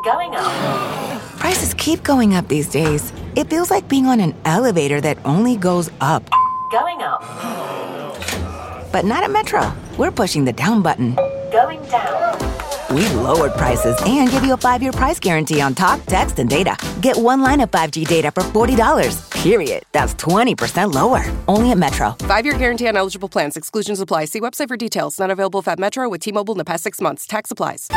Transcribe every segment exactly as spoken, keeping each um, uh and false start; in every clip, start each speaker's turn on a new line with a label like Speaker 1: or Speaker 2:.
Speaker 1: Going up.
Speaker 2: Prices keep going up these days. It feels like being on an elevator that only goes up.
Speaker 1: Going up.
Speaker 2: But not at Metro. We're pushing the down button.
Speaker 1: Going down.
Speaker 2: We've lowered prices and give you a five-year price guarantee on talk, text, and data. Get one line of five G data for forty dollars. Period. That's twenty percent lower. Only at Metro.
Speaker 3: Five-year guarantee on eligible plans. Exclusions apply. See website for details. Not available if at Metro with T-Mobile in the past six months. Tax applies.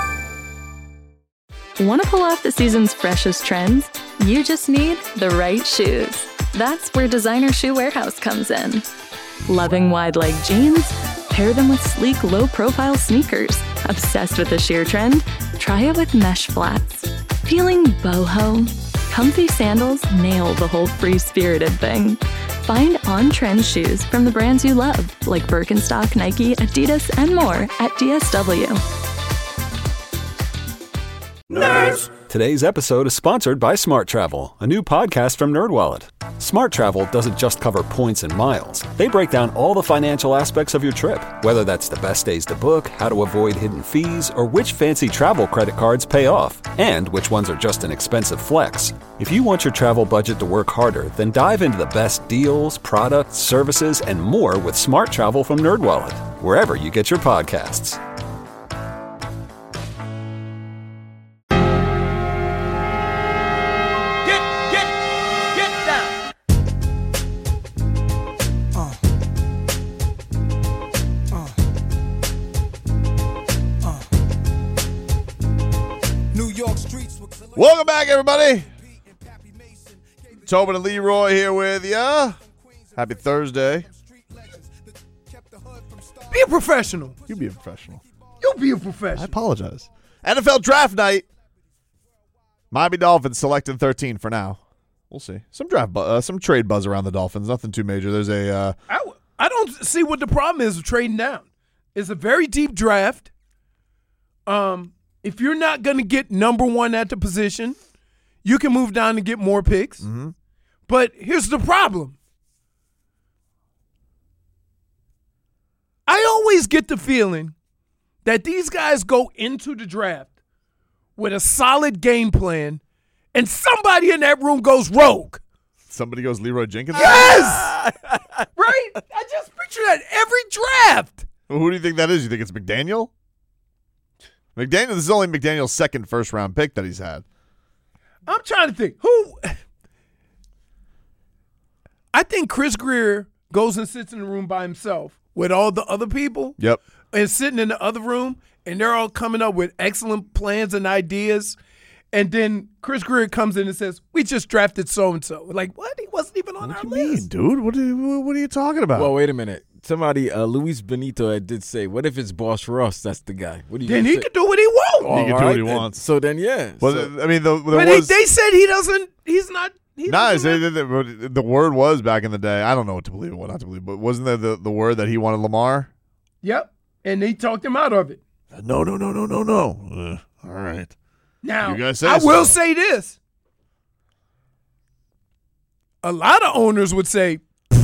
Speaker 4: Want to pull off the season's freshest trends? You just need the right shoes. That's where Designer Shoe Warehouse comes in. Loving wide leg jeans? Pair them with sleek, low-profile sneakers. Obsessed with the sheer trend? Try it with mesh flats. Feeling boho? Comfy sandals nail the whole free-spirited thing. Find on-trend shoes from the brands you love, like Birkenstock, Nike, Adidas, and more at D S W.
Speaker 5: Nerds! Today's episode is sponsored by Smart Travel, a new podcast from NerdWallet. Smart Travel doesn't just cover points and miles. They break down all the financial aspects of your trip, whether that's the best days to book, how to avoid hidden fees, or which fancy travel credit cards pay off, and which ones are just an expensive flex. If you want your travel budget to work harder, then dive into the best deals, products, services, and more with Smart Travel from NerdWallet, wherever you get your podcasts.
Speaker 6: Welcome back, everybody. Tobin and Leroy here with ya. Happy Thursday.
Speaker 7: Be a professional.
Speaker 6: You be a professional.
Speaker 7: You be a professional.
Speaker 6: I apologize. N F L Draft Night. Miami Dolphins selecting thirteen for now. We'll see. Some draft, bu- uh, some trade buzz around the Dolphins. Nothing too major. There's a. Uh,
Speaker 7: I, I don't see what the problem is with trading down. It's a very deep draft. Um. If you're not going to get number one at the position, you can move down and get more picks.
Speaker 6: Mm-hmm.
Speaker 7: But here's the problem. I always get the feeling that these guys go into the draft with a solid game plan, and somebody in that room goes rogue.
Speaker 6: Somebody goes Leroy Jenkins?
Speaker 7: Yes! Right? I just picture that every draft.
Speaker 6: Well, who do you think that is? You think it's McDaniel? McDaniel, this is only McDaniel's second first-round pick that he's had.
Speaker 7: I'm trying to think. Who? I think Chris Greer goes and sits in the room by himself with all the other people.
Speaker 6: Yep.
Speaker 7: And sitting in the other room, and they're all coming up with excellent plans and ideas. And then Chris Greer comes in and says, we just drafted so-and-so. Like, what? He wasn't even on
Speaker 6: what
Speaker 7: our
Speaker 6: you
Speaker 7: list.
Speaker 6: Mean, dude? What are, you, what are you talking about?
Speaker 8: Well, wait a minute. Somebody, uh, Luis Benito did say, what if it's Boss Ross? That's the guy. What do you
Speaker 7: Then he
Speaker 8: say?
Speaker 7: can do what he wants.
Speaker 6: He can do
Speaker 8: right.
Speaker 6: what he wants.
Speaker 8: So then, yeah.
Speaker 6: Well,
Speaker 8: so,
Speaker 6: I mean, the, there
Speaker 7: but
Speaker 6: was,
Speaker 7: they, they said he doesn't, he's not. He
Speaker 6: nice.
Speaker 7: doesn't
Speaker 6: The, the, the word was back in the day. I don't know what to believe and what not to believe, but wasn't there the, the word that he wanted Lamar?
Speaker 7: Yep. And they talked him out of it.
Speaker 6: No, no, no, no, no, no. Uh, all right.
Speaker 7: Now,
Speaker 6: You guys say
Speaker 7: I
Speaker 6: so.
Speaker 7: will say this. A lot of owners would say,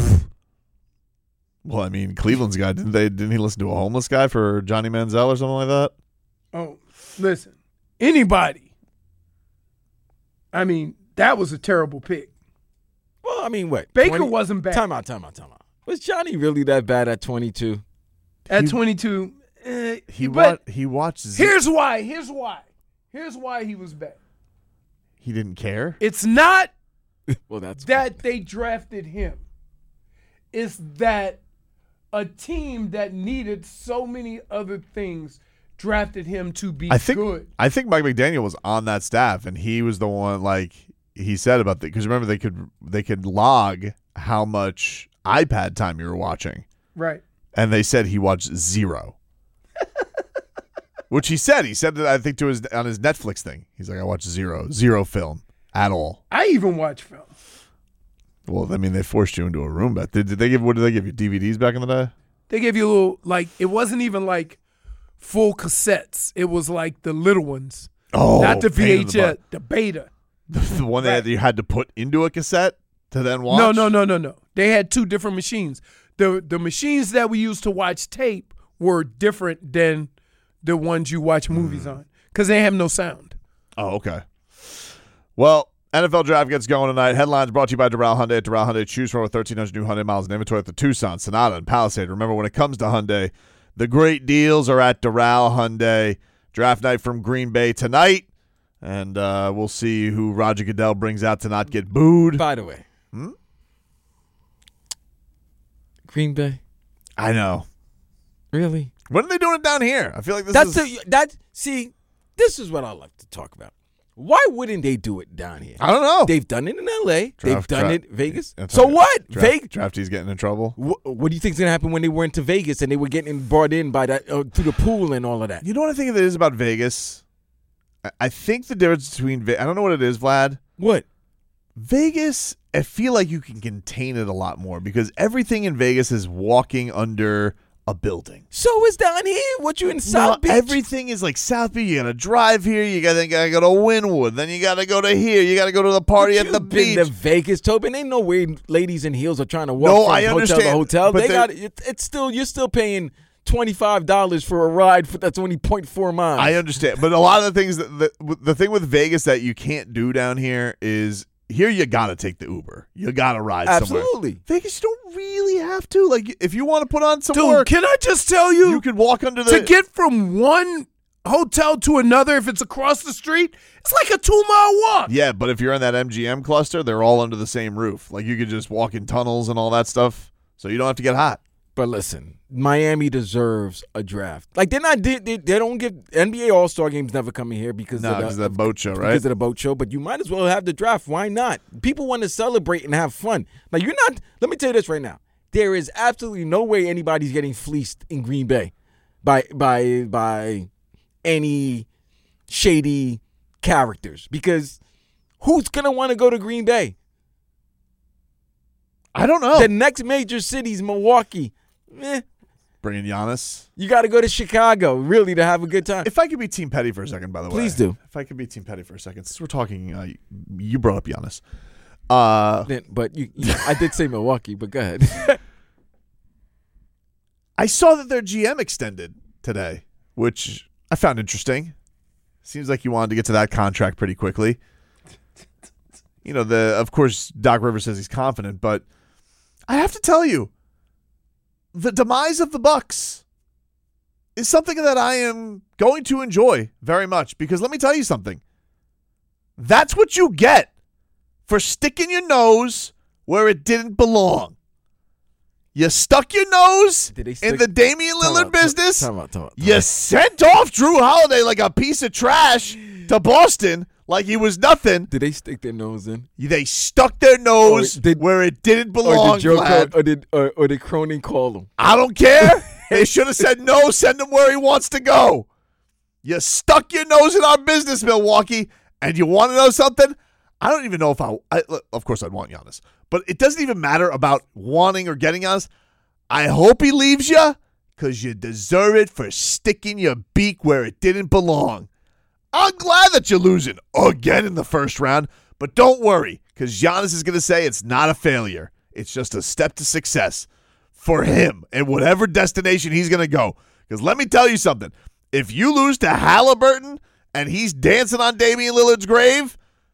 Speaker 6: Well, I mean, Cleveland's guy, didn't they? Didn't he listen to a homeless guy for Johnny Manziel or something like that?
Speaker 7: oh, listen, anybody. I mean, that was a terrible pick.
Speaker 8: well, I mean, wait.
Speaker 7: Baker
Speaker 8: twenty
Speaker 7: wasn't bad.
Speaker 8: Time out, time out, time out. Was Johnny really that bad at twenty-two?
Speaker 7: At
Speaker 6: He-
Speaker 7: twenty-two, eh,
Speaker 6: He
Speaker 7: but
Speaker 6: wa- he watched. Z-
Speaker 7: here's why. Here's why. Here's why he was bad.
Speaker 6: he didn't care.
Speaker 7: It's not
Speaker 8: Well, that's
Speaker 7: that they drafted him. It's that a team that needed so many other things drafted him to be
Speaker 6: I think.
Speaker 7: good.
Speaker 6: I think Mike McDaniel was on that staff, and he was the one. Like he said about that, because remember they could they could log how much iPad time you were watching,
Speaker 7: Right.
Speaker 6: and they said he watched zero. Which he said. He said that I think to his on his Netflix thing. He's like, I watched zero, zero film at all.
Speaker 7: I even watch film.
Speaker 6: Well, I mean, they forced you into a room bet. Did, did they give? What did they give you? D V Ds back in the day?
Speaker 7: They gave you a little, like, it wasn't even like full cassettes. It was like the little ones.
Speaker 6: Oh,
Speaker 7: Not the
Speaker 6: pain in
Speaker 7: V H
Speaker 6: the
Speaker 7: S,
Speaker 6: butt.
Speaker 7: the beta.
Speaker 6: The one that you had to put into a cassette to then watch?
Speaker 7: No, no, no, no, no. They had two different machines. The the machines that we used to watch tape were different than the ones you watch movies
Speaker 6: Hmm.
Speaker 7: on because they have no sound.
Speaker 6: Oh, okay. Well, N F L Draft gets going tonight. Headlines brought to you by Doral Hyundai. At Doral Hyundai, choose from over thirteen hundred new Hyundai miles in inventory at the Tucson, Sonata, and Palisade. Remember, when it comes to Hyundai, the great deals are at Doral Hyundai. Draft night from Green Bay tonight, and uh, we'll see who Roger Goodell brings out to not get booed.
Speaker 8: By the way,
Speaker 6: Hmm?
Speaker 8: Green Bay,
Speaker 6: I know.
Speaker 8: really?
Speaker 6: When are they doing it down here? I feel like this
Speaker 8: That's
Speaker 6: is...
Speaker 8: the that. See, this is what I like to talk about. Why wouldn't they do it down here?
Speaker 6: I don't know.
Speaker 8: They've done it in L A. They've
Speaker 6: Draft-
Speaker 8: done
Speaker 6: draft-
Speaker 8: it Vegas.
Speaker 6: That's
Speaker 8: So
Speaker 6: right.
Speaker 8: what?
Speaker 6: Draft,
Speaker 8: Vegas.
Speaker 6: Drafty's getting in trouble.
Speaker 8: What, what do you think's gonna happen when they went to Vegas and they were getting brought in by that uh, through the pool and all of that?
Speaker 6: You know what I think it is about Vegas? I- I think the difference between Ve- I don't know what it is, Vlad.
Speaker 8: What?
Speaker 6: Vegas, I feel like you can contain it a lot more because everything in Vegas is walking under a building.
Speaker 8: So is down here. What you in South
Speaker 6: No,
Speaker 8: Beach?
Speaker 6: everything is like South Beach. You gotta drive here. You gotta, gotta go to Wynwood. Then you gotta go to here. You gotta go to the party
Speaker 8: But
Speaker 6: at the
Speaker 8: you've been
Speaker 6: beach.
Speaker 8: to Vegas, Tobin. Ain't no way ladies in heels are trying to walk
Speaker 6: No,
Speaker 8: from
Speaker 6: I
Speaker 8: hotel to
Speaker 6: understand,
Speaker 8: hotel.
Speaker 6: but
Speaker 8: They
Speaker 6: they-
Speaker 8: got it. It's still you're still paying twenty five dollars for a ride for that's only point four miles.
Speaker 6: I understand, but a lot of the things that the, the thing with Vegas that you can't do down here is here you gotta take the Uber. You gotta ride somewhere.
Speaker 8: Absolutely.
Speaker 6: Vegas, you don't really have to. Like, if you want to put on some
Speaker 7: Dude,
Speaker 6: work,
Speaker 7: can I just tell you,
Speaker 6: you can walk under the.
Speaker 7: to get from one hotel to another, if it's across the street, it's like a two-mile walk.
Speaker 6: Yeah, but if you're in that M G M cluster, they're all under the same roof. Like, you could just walk in tunnels and all that stuff, so you don't have to get hot.
Speaker 8: But listen, Miami deserves a draft. Like they're not, they, they, they don't give N B A All Star games never coming here because
Speaker 6: No,
Speaker 8: of the,
Speaker 6: because of that boat show, right?
Speaker 8: Because of the boat show. But you might as well have the draft. Why not? People want to celebrate and have fun. Now you're not. Let me tell you this right now. There is absolutely no way anybody's getting fleeced in Green Bay by by by any shady characters because who's gonna want to go to Green Bay?
Speaker 6: I don't know.
Speaker 8: The next major city's Milwaukee. Eh,
Speaker 6: Bringing Giannis.
Speaker 8: you got to go to Chicago, really, to have a good time.
Speaker 6: If I could be Team Petty for a second, by the way.
Speaker 8: Please do.
Speaker 6: If I could be Team Petty for a second. Since we're talking, uh, you brought up Giannis. Uh,
Speaker 8: Then- but you, you, I did say Milwaukee, but go ahead.
Speaker 6: I saw that their G M extended today, which I found interesting. Seems like you wanted to get to that contract pretty quickly. You know, the of course, Doc Rivers says he's confident, but I have to tell you, the demise of the Bucks is something that I am going to enjoy very much because let me tell you something. That's what you get for sticking your nose where it didn't belong. You stuck your nose
Speaker 8: Did they
Speaker 6: in
Speaker 8: stick-
Speaker 6: the Damian
Speaker 8: Time
Speaker 6: Lillard
Speaker 8: out,
Speaker 6: business.
Speaker 8: time out, time out, time
Speaker 6: You
Speaker 8: out.
Speaker 6: sent off Drew Holiday like a piece of trash to Boston like he was nothing.
Speaker 8: Did they stick their nose in?
Speaker 6: They stuck their nose
Speaker 8: Or did-
Speaker 6: where it didn't
Speaker 8: Or
Speaker 6: belong,
Speaker 8: did Joe
Speaker 6: Vlad.
Speaker 8: call, or did or, or did Cronin call them?
Speaker 6: I don't care. They should have said no, send him where he wants to go. You stuck your nose in our business, Milwaukee, and you want to know something? I don't even know if I, I of course I'd want Giannis, but it doesn't even matter about wanting or getting Giannis. I hope he leaves you because you deserve it for sticking your beak where it didn't belong. I'm glad that you're losing again in the first round, but don't worry because Giannis is going to say it's not a failure. It's just a step to success for him and whatever destination he's going to go. Because let me tell you something. If you lose to Halliburton and he's dancing on Damian Lillard's grave,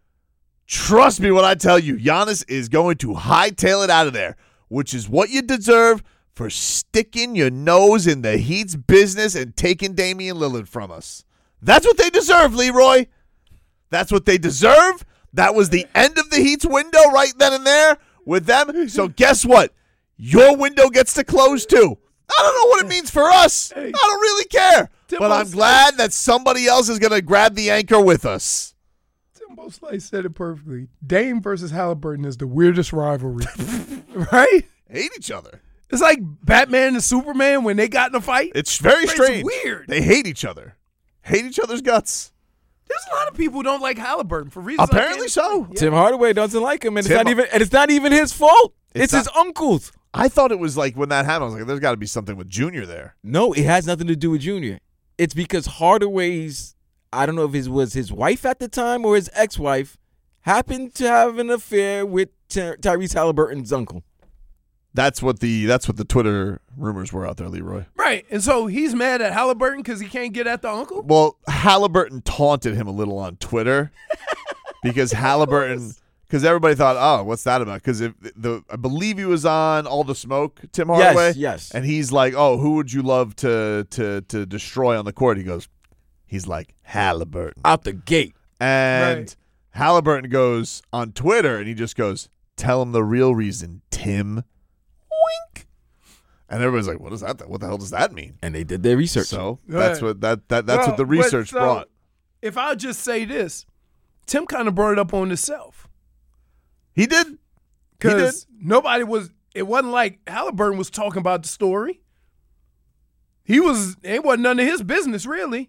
Speaker 6: trust me when I tell you, Giannis is going to hightail it out of there, which is what you deserve for sticking your nose in the Heat's business and taking Damian Lillard from us. That's what they deserve, Leroy. That's what they deserve. That was the end of the Heat's window right then and there with them. So guess what? Your window gets to close too. I don't know what it means for us. I don't really care. But I'm glad that somebody else is going to grab the anchor with us.
Speaker 7: Timbo Slice said it perfectly. Dame versus Halliburton is the weirdest rivalry, right?
Speaker 6: Hate each other.
Speaker 7: It's like Batman and Superman when they got in a fight.
Speaker 6: It's very
Speaker 7: It's
Speaker 6: strange.
Speaker 7: weird.
Speaker 6: They hate each other. Hate each other's guts.
Speaker 7: There's a lot of people who don't like Halliburton for reasons. I
Speaker 6: Apparently
Speaker 7: can't
Speaker 6: so.
Speaker 7: explain.
Speaker 8: Tim Hardaway doesn't like him, and
Speaker 6: Tim-
Speaker 8: it's not even and it's not even his fault.
Speaker 6: It's
Speaker 8: It's,
Speaker 6: not-
Speaker 8: his uncle's.
Speaker 6: I thought it was like when that happened, I was like, there's got to be something with Junior there.
Speaker 8: No, it has nothing to do with Junior. It's because Hardaway's, I don't know if it was his wife at the time or his ex-wife, happened to have an affair with Ty- Tyrese Halliburton's uncle.
Speaker 6: That's what the that's what the Twitter rumors were out there, Leroy.
Speaker 7: Bro, Right. And so he's mad at Halliburton because he can't get at the uncle?
Speaker 6: Well, Halliburton taunted him a little on Twitter because Halliburton, because everybody thought, oh, what's that about? Because the I believe he was on All the Smoke, Tim Hardaway.
Speaker 8: Yes, yes.
Speaker 6: And he's like, oh, who would you love to to to destroy on the court? He goes, he's like, Halliburton.
Speaker 8: Out the gate.
Speaker 6: And
Speaker 7: Right.
Speaker 6: Halliburton goes on Twitter and he just goes, tell him the real reason, Tim. Wink. And everybody's like, what is that? What the hell does that mean?
Speaker 8: And they did their research.
Speaker 6: So
Speaker 7: Right.
Speaker 6: that's what that, that that's
Speaker 7: Well,
Speaker 6: what the
Speaker 7: but
Speaker 6: research
Speaker 7: so,
Speaker 6: brought.
Speaker 7: If I'll just say this, Tim kind of brought it up on himself.
Speaker 6: He did. He did.
Speaker 7: Because nobody was, it wasn't like Halliburton was talking about the story. He was, it wasn't none of his business, really.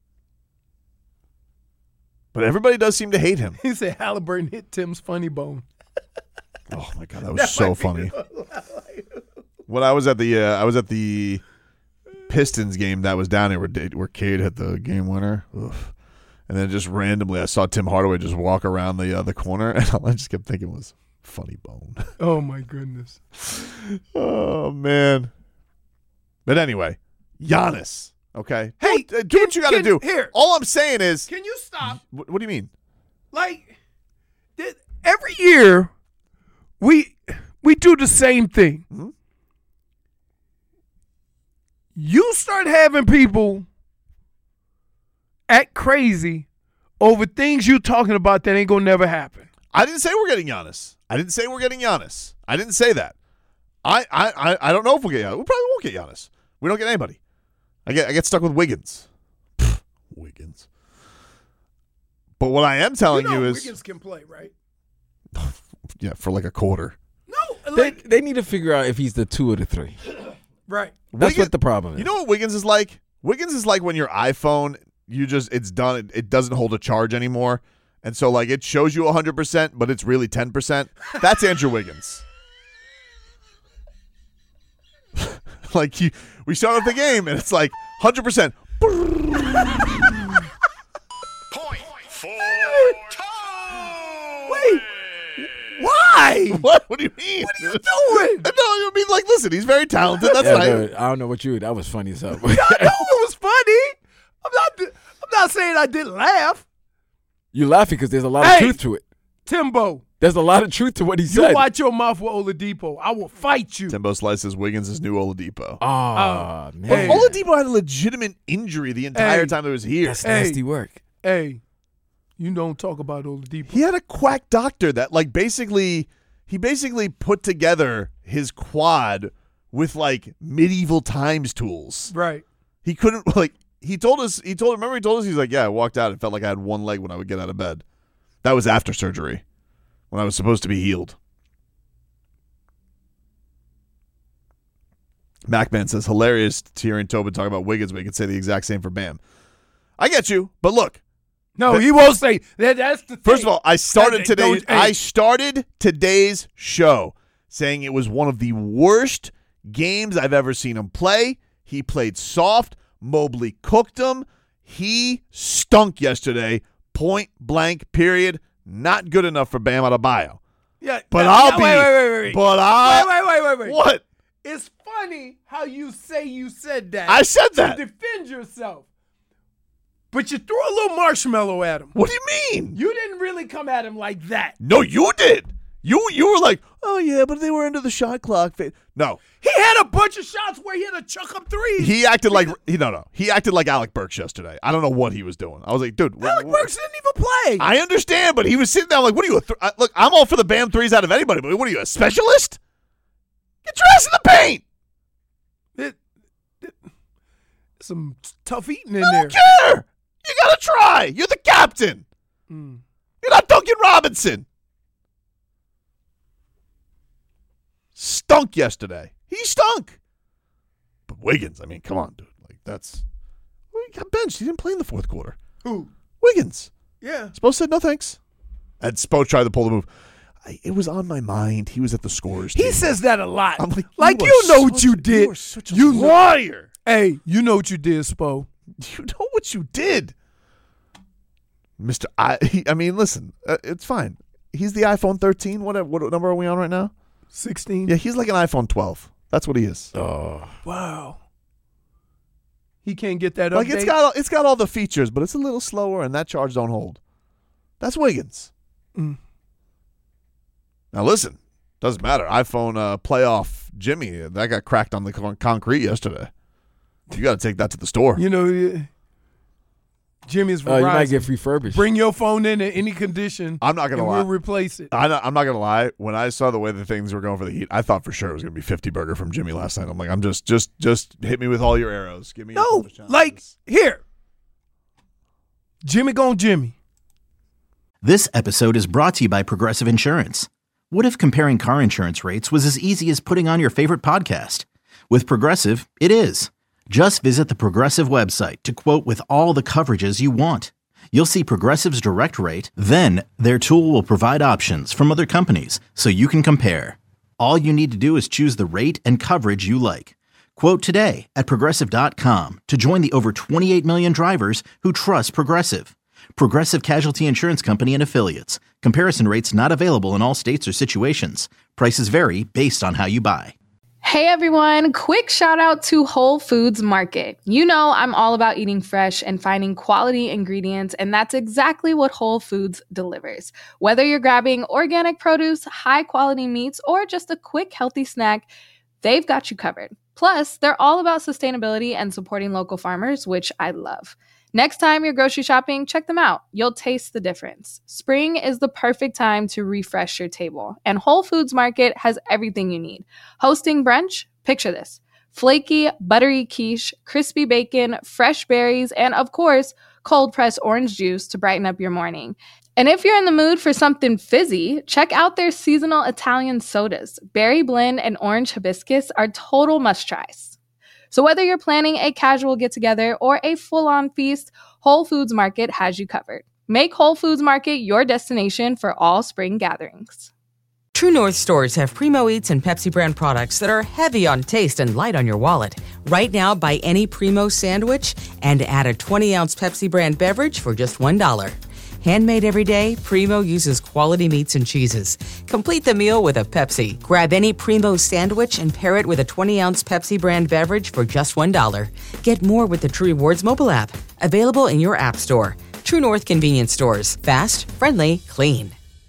Speaker 6: But everybody does seem to hate him.
Speaker 7: He said Halliburton hit Tim's funny bone.
Speaker 6: Oh my god, that was so funny. When I was at the uh, I was at the Pistons game that was down there where where Cade hit the game winner, Oof. And then just randomly I saw Tim Hardaway just walk around the uh, the corner, and all I just kept thinking was funny bone.
Speaker 7: Oh, my goodness.
Speaker 6: Oh man. But anyway, Giannis. Okay.
Speaker 7: Hey,
Speaker 6: do, do what you got to
Speaker 7: can-
Speaker 6: do.
Speaker 7: here.
Speaker 6: All I'm saying is,
Speaker 7: Can you stop?
Speaker 6: what, what do you mean?
Speaker 7: Like, th- every year we we do the same thing.
Speaker 6: Mhm.
Speaker 7: You start having people act crazy over things you talking about that ain't gonna never happen.
Speaker 6: I didn't say we're getting Giannis. I didn't say we're getting Giannis. I didn't say that. I I I, I don't know if we'll get Giannis. We probably won't get Giannis. We don't get anybody. I get I get stuck with Wiggins. Pfft, Wiggins. But what I am telling
Speaker 7: you, know
Speaker 6: you is,
Speaker 7: Wiggins can play, right?
Speaker 6: yeah, for like a quarter.
Speaker 7: No,
Speaker 8: They,
Speaker 7: like,
Speaker 8: they need to figure out if he's the two or the three.
Speaker 7: right.
Speaker 8: That's
Speaker 6: Wiggins-
Speaker 8: what the problem is.
Speaker 6: You know what Wiggins is like? Wiggins is like when your iPhone, you just it's done. It, it doesn't hold a charge anymore, and so like it shows you one hundred percent, but it's really ten percent. That's Andrew Wiggins. Like you, we start off the game and it's like one hundred percent.
Speaker 9: Point for
Speaker 7: Wait, why?
Speaker 6: What? What do you mean?
Speaker 7: What are you doing?
Speaker 6: No, I mean like, listen, he's very talented. That's
Speaker 8: Yeah,
Speaker 6: right.
Speaker 8: no, I don't know what you. That was funny as hell.
Speaker 7: I know it was funny. I'm not. I'm not saying I didn't laugh.
Speaker 8: You're laughing because there's a lot
Speaker 7: Hey.
Speaker 8: of truth to it.
Speaker 7: Timbo,
Speaker 8: There's a lot of truth to what he
Speaker 7: you
Speaker 8: said.
Speaker 7: watch your mouth with Oladipo. I will fight you.
Speaker 6: Timbo slices Wiggins is new Oladipo.
Speaker 8: Ah, man.
Speaker 7: hey.
Speaker 6: But Oladipo had a legitimate injury the entire
Speaker 7: Hey.
Speaker 6: time he was here.
Speaker 8: That's
Speaker 7: Hey.
Speaker 8: nasty work.
Speaker 7: Hey, you don't talk about Oladipo.
Speaker 6: He had a quack doctor that like basically he basically put together his quad with like medieval times tools.
Speaker 7: Right.
Speaker 6: He couldn't like he told us he told remember he told us he's like, yeah, I walked out and felt like I had one leg when I would get out of bed. That was after surgery. When I was supposed to be healed. Macman says, hilarious to hearing Tobin talk about Wiggins, but you could say the exact same for Bam. I get you, but look.
Speaker 7: No,
Speaker 6: But-
Speaker 7: he won't say that. That's the
Speaker 6: First
Speaker 7: thing.
Speaker 6: of all, I started
Speaker 7: Hey,
Speaker 6: today.
Speaker 7: don't- hey.
Speaker 6: I started today's show saying it was one of the worst games I've ever seen him play. He played soft. Mobley cooked him. He stunk yesterday. Point blank. Period. Not good enough for Bam Adebayo.
Speaker 7: Yeah,
Speaker 6: But
Speaker 7: no,
Speaker 6: I'll
Speaker 7: no,
Speaker 6: be.
Speaker 7: Wait, wait, wait, wait.
Speaker 6: But I.
Speaker 7: wait, wait, wait, wait, wait.
Speaker 6: What?
Speaker 7: It's funny how you say you said that.
Speaker 6: I said
Speaker 7: to
Speaker 6: that.
Speaker 7: defend yourself, but you threw a little marshmallow at him.
Speaker 6: What do you mean?
Speaker 7: You didn't really come at him like that.
Speaker 6: No, you did. You you were like, oh yeah, but they were into the shot clock. fa-" No,
Speaker 7: He had a bunch of shots where he had to chuck up threes.
Speaker 6: he acted like he no no. He acted like Alec Burks yesterday. I don't know what he was doing. I was like, dude, wh-
Speaker 7: Alec
Speaker 6: wh-
Speaker 7: Burks didn't even play.
Speaker 6: I understand, but he was sitting down like, what are you? A th- I, look, I'm all for the Bam threes out of anybody, but what are you, a specialist? Get your ass in the paint.
Speaker 7: It- it- some tough eating in
Speaker 6: I
Speaker 7: there.
Speaker 6: don't care. You gotta try. You're the captain.
Speaker 7: Mm.
Speaker 6: You're not Duncan Robinson. Stunk yesterday. He stunk. But Wiggins, I mean, come on, dude. Like that's well, he got benched. He didn't play in the fourth quarter.
Speaker 7: Who?
Speaker 6: Wiggins.
Speaker 7: Yeah.
Speaker 6: Spo said no thanks. And Spo tried to pull the move. I, it was on my mind. He was at the scorers.
Speaker 7: He
Speaker 6: table.
Speaker 7: says that a lot.
Speaker 6: I'm like,
Speaker 7: like
Speaker 6: you
Speaker 7: you,
Speaker 6: are
Speaker 7: know what
Speaker 6: such
Speaker 7: you
Speaker 6: a-
Speaker 7: did.
Speaker 6: you are such a
Speaker 7: You know-
Speaker 6: liar.
Speaker 7: Hey, you know what you did, Spo.
Speaker 6: You know what you did, Mister I. He, I mean, listen, uh, it's fine. He's the iPhone thirteen. What what number are we on right now?
Speaker 7: sixteen.
Speaker 6: Yeah, he's like an iPhone twelve. That's what he is.
Speaker 8: Oh,
Speaker 7: Wow. He can't get that
Speaker 6: Like
Speaker 7: update.
Speaker 6: it's got it's got all the features, but it's a little slower, and that charge don't hold. That's Wiggins.
Speaker 7: Mm.
Speaker 6: Now listen, doesn't matter. iPhone uh, playoff Jimmy that got cracked on the con- concrete yesterday. You got to take that to the store.
Speaker 7: You know, uh, Jimmy's Verizon.
Speaker 8: Uh, you might get refurbished.
Speaker 7: Bring your phone in in any condition.
Speaker 6: I'm not gonna
Speaker 7: and
Speaker 6: lie.
Speaker 7: We'll replace it.
Speaker 6: I, I'm not gonna lie. When I saw the way the things were going for the Heat, I thought for sure it was gonna be fifty burger from Jimmy last night. I'm like, I'm just, just, just hit me with all your arrows. Give me
Speaker 7: No, like here, Jimmy gone Jimmy.
Speaker 9: This episode is brought to you by Progressive Insurance. What if comparing car insurance rates was as easy as putting on your favorite podcast? With Progressive, it is. Just visit the Progressive website to quote with all the coverages you want. You'll see Progressive's direct rate, then their tool will provide options from other companies so you can compare. All you need to do is choose the rate and coverage you like. Quote today at Progressive dot com to join the over twenty-eight million drivers who trust Progressive. Progressive Casualty Insurance Company and Affiliates. Comparison rates not available in all states or situations. Prices vary based on how you buy.
Speaker 10: Hey everyone, quick shout out to Whole Foods Market. You know I'm all about eating fresh and finding quality ingredients, and that's exactly what Whole Foods delivers. Whether you're grabbing organic produce, high quality meats, or just a quick healthy snack, they've got you covered. Plus, they're all about sustainability and supporting local farmers, which I love. Next time you're grocery shopping, check them out. You'll taste the difference. Spring is the perfect time to refresh your table, and Whole Foods Market has everything you need. Hosting brunch? Picture this. Flaky, buttery quiche, crispy bacon, fresh berries, and of course, cold-pressed orange juice to brighten up your morning. And if you're in the mood for something fizzy, check out their seasonal Italian sodas. Berry blend and orange hibiscus are total must-tries. So whether you're planning a casual get-together or a full-on feast, Whole Foods Market has you covered. Make Whole Foods Market your destination for all spring gatherings.
Speaker 11: True North stores have Primo Eats and Pepsi brand products that are heavy on taste and light on your wallet. Right now, buy any Primo sandwich and add a twenty-ounce Pepsi brand beverage for just one dollar. Handmade every day, Primo uses quality meats and cheeses. Complete the meal with a Pepsi. Grab any Primo sandwich and pair it with a twenty-ounce Pepsi brand beverage for just one dollar. Get more with the True Rewards mobile app. Available in your app store. True North convenience stores. Fast, friendly, clean.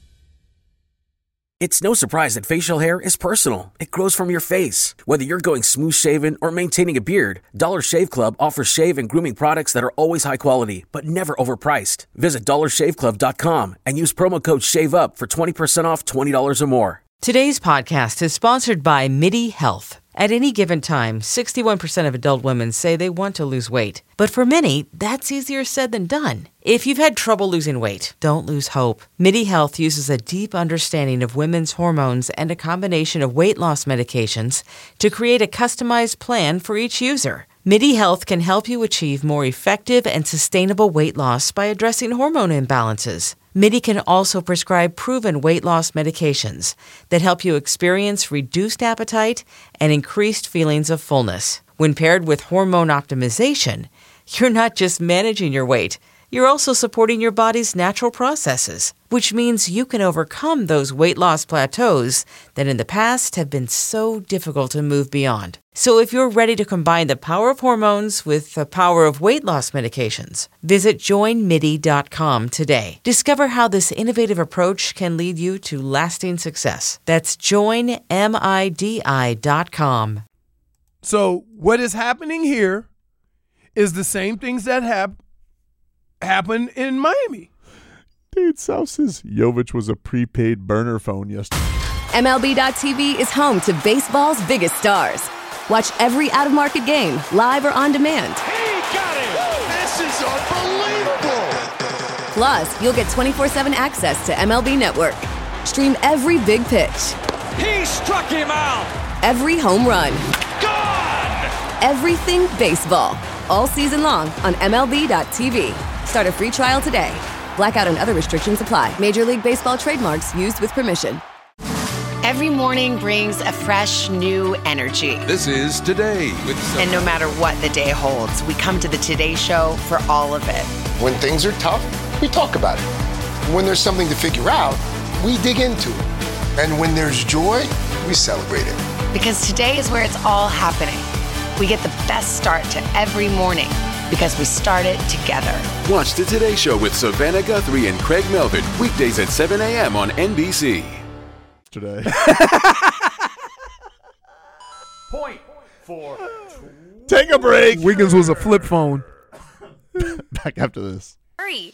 Speaker 12: It's no surprise that facial hair is personal. It grows from your face. Whether you're going smooth shaven or maintaining a beard, Dollar Shave Club offers shave and grooming products that are always high quality, but never overpriced. Visit dollar shave club dot com and use promo code SHAVEUP for twenty percent off twenty dollars or more.
Speaker 11: Today's podcast is sponsored by MIDI Health. At any given time, sixty-one percent of adult women say they want to lose weight. But for many, that's easier said than done. If you've had trouble losing weight, don't lose hope. MIDI Health uses a deep understanding of women's hormones and a combination of weight loss medications to create a customized plan for each user. MIDI Health can help you achieve more effective and sustainable weight loss by addressing hormone imbalances. MIDI can also prescribe proven weight loss medications that help you experience reduced appetite and increased feelings of fullness. When paired with hormone optimization, you're not just managing your weight, you're also supporting your body's natural processes, which means you can overcome those weight loss plateaus that in the past have been so difficult to move beyond. So if you're ready to combine the power of hormones with the power of weight loss medications, visit join midi dot com today. Discover how this innovative approach can lead you to lasting success. That's join midi dot com.
Speaker 7: So what is happening here is the same things that hap- happened in Miami.
Speaker 6: Dude, South says Jovic was a prepaid burner phone yesterday.
Speaker 13: M L B dot T V is home to baseball's biggest stars. Watch every out-of-market game, live or on demand.
Speaker 14: He got it! This is unbelievable!
Speaker 13: Plus, you'll get twenty-four seven access to M L B Network. Stream every big pitch.
Speaker 14: He struck him out!
Speaker 13: Every home run.
Speaker 14: Gone!
Speaker 13: Everything baseball. All season long on M L B dot T V. Start a free trial today. Blackout and other restrictions apply. Major League Baseball trademarks used with permission.
Speaker 15: Every morning brings a fresh, new energy.
Speaker 16: This is Today with Sophie.
Speaker 15: And no matter what the day holds, we come to the Today Show for all of it.
Speaker 17: When things are tough, we talk about it. When there's something to figure out, we dig into it. And when there's joy, we celebrate it.
Speaker 15: Because today is where it's all happening. we get the best start to every morning because we start it together.
Speaker 16: Watch the Today Show with Savannah Guthrie and Craig Melvin weekdays at seven a.m. on N B C.
Speaker 6: Today.
Speaker 7: Point for.
Speaker 6: Take a break.
Speaker 7: Wiggins was a flip phone.
Speaker 6: Back after this.
Speaker 15: Hurry.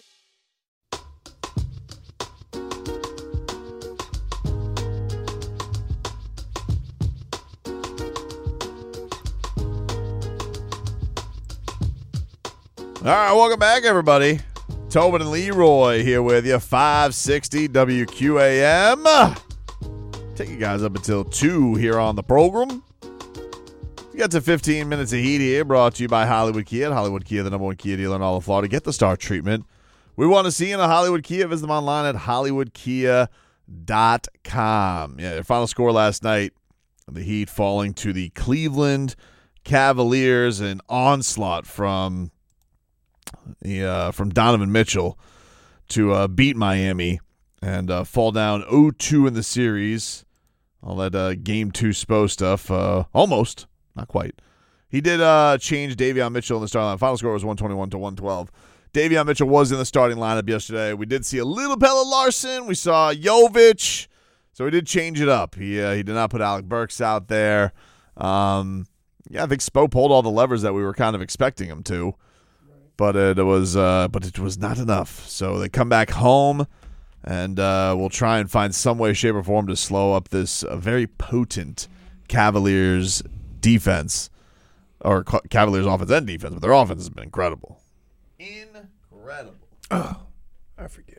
Speaker 6: All right, welcome back, everybody. Tobin and Leroy here with you, five sixty W Q A M. Take you guys up until two here on the program. We got to fifteen minutes of heat here, brought to you by Hollywood Kia. At Hollywood Kia, the number one Kia dealer in all of Florida. Get the star treatment we want to see in a Hollywood Kia. Visit them online at hollywood kia dot com. Yeah, their final score last night, the Heat falling to the Cleveland Cavaliers, an onslaught from the uh, from Donovan Mitchell to uh, beat Miami and uh, fall down oh two in the series. All that uh, game two Spo stuff, uh, almost. Not quite. He did uh, change Davion Mitchell in the starting line. Final score was one twenty-one to one twelve. Davion Mitchell was in the starting lineup yesterday. We did see a little Pelle Larson. We saw Jovic. So he did change it up. He uh, he did not put Alec Burks out there. Um, yeah, I think Spo pulled all the levers that we were kind of expecting him to. But it was uh, but it was not enough. So they come back home, and uh, we'll try and find some way, shape, or form to slow up this uh, very potent Cavaliers defense, or Cavaliers offense and defense, but their offense has been incredible. Incredible.
Speaker 7: Oh, I forget.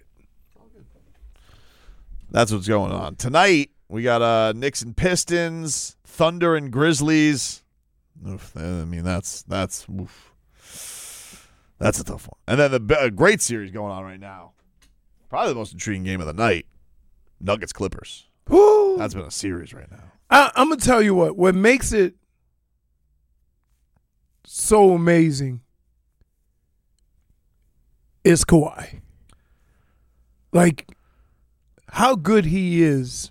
Speaker 6: That's what's going on. Tonight, we got uh, Knicks and Pistons, Thunder and Grizzlies. Oof, I mean, that's, that's, oof. That's a tough one. And then the a great series going on right now. Probably the most intriguing game of the night, Nuggets Clippers.
Speaker 7: Woo.
Speaker 6: That's been a series right now.
Speaker 7: I, I'm going to tell you what, what makes it so amazing is Kawhi. Like, how good he is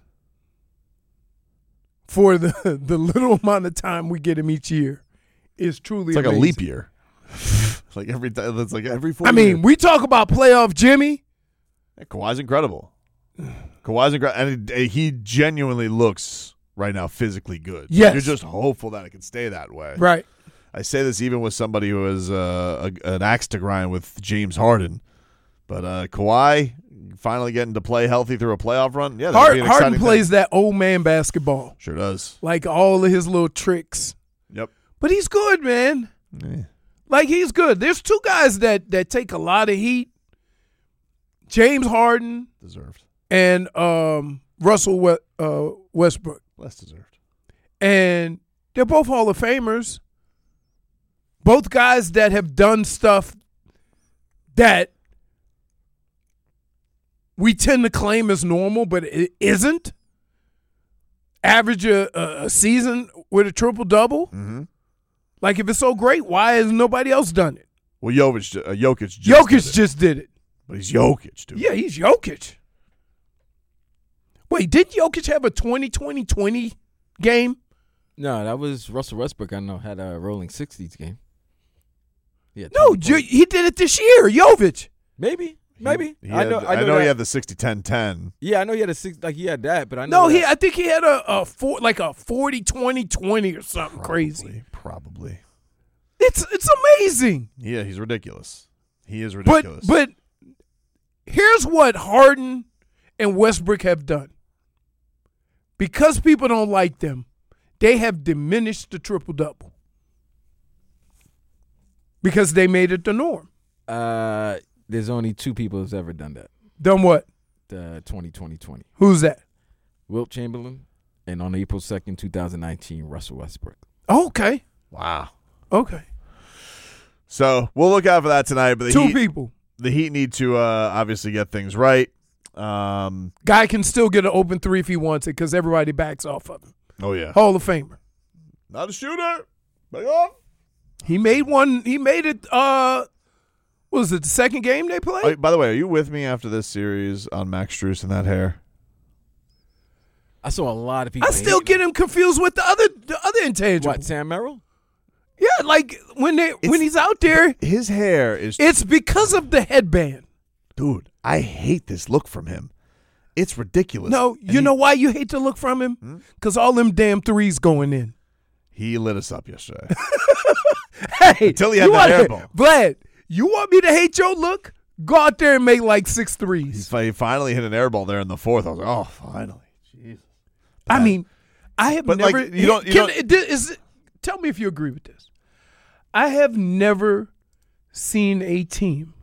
Speaker 7: for the the little amount of time we get him each year is truly
Speaker 6: It's like
Speaker 7: amazing.
Speaker 6: a leap year. like every time, it's like every four
Speaker 7: I mean,
Speaker 6: years.
Speaker 7: we talk about playoff Jimmy.
Speaker 6: Yeah, Kawhi's incredible. Kawhi's incredible. And it, he genuinely looks right now physically good.
Speaker 7: Yes.
Speaker 6: You're just hopeful that it can stay that way.
Speaker 7: Right.
Speaker 6: I say this even with somebody who is uh, a, an axe to grind with James Harden. But uh, Kawhi finally getting to play healthy through a playoff run. Yeah,
Speaker 7: Hard,
Speaker 6: be an
Speaker 7: Harden
Speaker 6: exciting
Speaker 7: plays
Speaker 6: thing.
Speaker 7: that old man basketball.
Speaker 6: Sure does.
Speaker 7: Like all of his little tricks.
Speaker 6: Yep.
Speaker 7: But he's good, man.
Speaker 6: Yeah.
Speaker 7: Like, he's good. There's two guys that, that take a lot of heat. James Harden.
Speaker 6: Deserved.
Speaker 7: And um, Russell we- uh, Westbrook.
Speaker 6: Less deserved.
Speaker 7: And they're both Hall of Famers. Both guys that have done stuff that we tend to claim as normal, but it isn't. Average a, a season with a triple-double.
Speaker 6: Mm-hmm.
Speaker 7: Like, if it's so great, why has nobody else done it?
Speaker 6: Well, Jovic, uh, Jokic just
Speaker 7: Jokic
Speaker 6: did it.
Speaker 7: just did it.
Speaker 6: But he's Jokic, dude.
Speaker 7: Yeah, he's Jokic. Wait, did Jokic have a twenty twenty twenty game?
Speaker 8: No, that was Russell Westbrook. I know had a rolling sixties game. Yeah.
Speaker 7: No, J- he did it this year. Jovic.
Speaker 8: Maybe, maybe.
Speaker 6: He
Speaker 8: I
Speaker 6: had-
Speaker 8: know. I know,
Speaker 6: know
Speaker 8: that.
Speaker 6: he had the sixty ten ten.
Speaker 8: Yeah, I know he had a six. Like he had that, but I know.
Speaker 7: No, he.
Speaker 8: that.
Speaker 7: I think he had a, a four, like a forty twenty twenty or something crazy.
Speaker 6: Probably.
Speaker 7: It's it's amazing.
Speaker 6: Yeah, he's ridiculous. He is
Speaker 7: But
Speaker 6: ridiculous.
Speaker 7: but here's what Harden and Westbrook have done. Because people don't like them, they have diminished the triple double. Because they made it the norm.
Speaker 8: Uh, there's only two people who's ever done that.
Speaker 7: Done what?
Speaker 8: The twenty twenty twenty.
Speaker 7: Who's that?
Speaker 8: Wilt Chamberlain, and on April second, twenty nineteen, Russell Westbrook.
Speaker 7: Okay.
Speaker 6: Wow.
Speaker 7: Okay.
Speaker 6: So we'll look out for that tonight. But the
Speaker 7: Two
Speaker 6: Heat,
Speaker 7: people.
Speaker 6: The Heat need to uh, obviously get things right. Um,
Speaker 7: Guy can still get an open three if he wants it because everybody backs off of him.
Speaker 6: oh yeah,
Speaker 7: Hall of Famer.
Speaker 6: not a shooter. Back off.
Speaker 7: He made one. He made it. Uh, what was it the second game they played?
Speaker 6: Oh, by the way, are you with me after this series on Max Strus and that hair?
Speaker 8: I saw a lot of people.
Speaker 7: I still get him confused with the other the other intangible.
Speaker 8: What, Sam Merrill?
Speaker 7: Yeah, like when they
Speaker 6: It's-
Speaker 7: when he's out there,
Speaker 6: His hair is.
Speaker 7: it's because of the headband.
Speaker 6: Dude, I hate this look from him. It's ridiculous.
Speaker 7: No,
Speaker 6: And
Speaker 7: you
Speaker 6: he,
Speaker 7: know why you hate the look from him? Because all them damn threes going in.
Speaker 6: he lit us up yesterday.
Speaker 7: Hey,
Speaker 6: Until he had
Speaker 7: you
Speaker 6: that
Speaker 7: wanna-
Speaker 6: air ball.
Speaker 7: Vlad, you want me to hate your look? Go out there and make like six threes.
Speaker 6: He's fi- he finally hit an air ball there in the fourth. I was like, oh, finally. Jesus.
Speaker 7: I mean, I have
Speaker 6: But, like,
Speaker 7: never.
Speaker 6: you don't- you
Speaker 7: can,
Speaker 6: don't-
Speaker 7: is it, tell me if you agree with this. I have never seen a team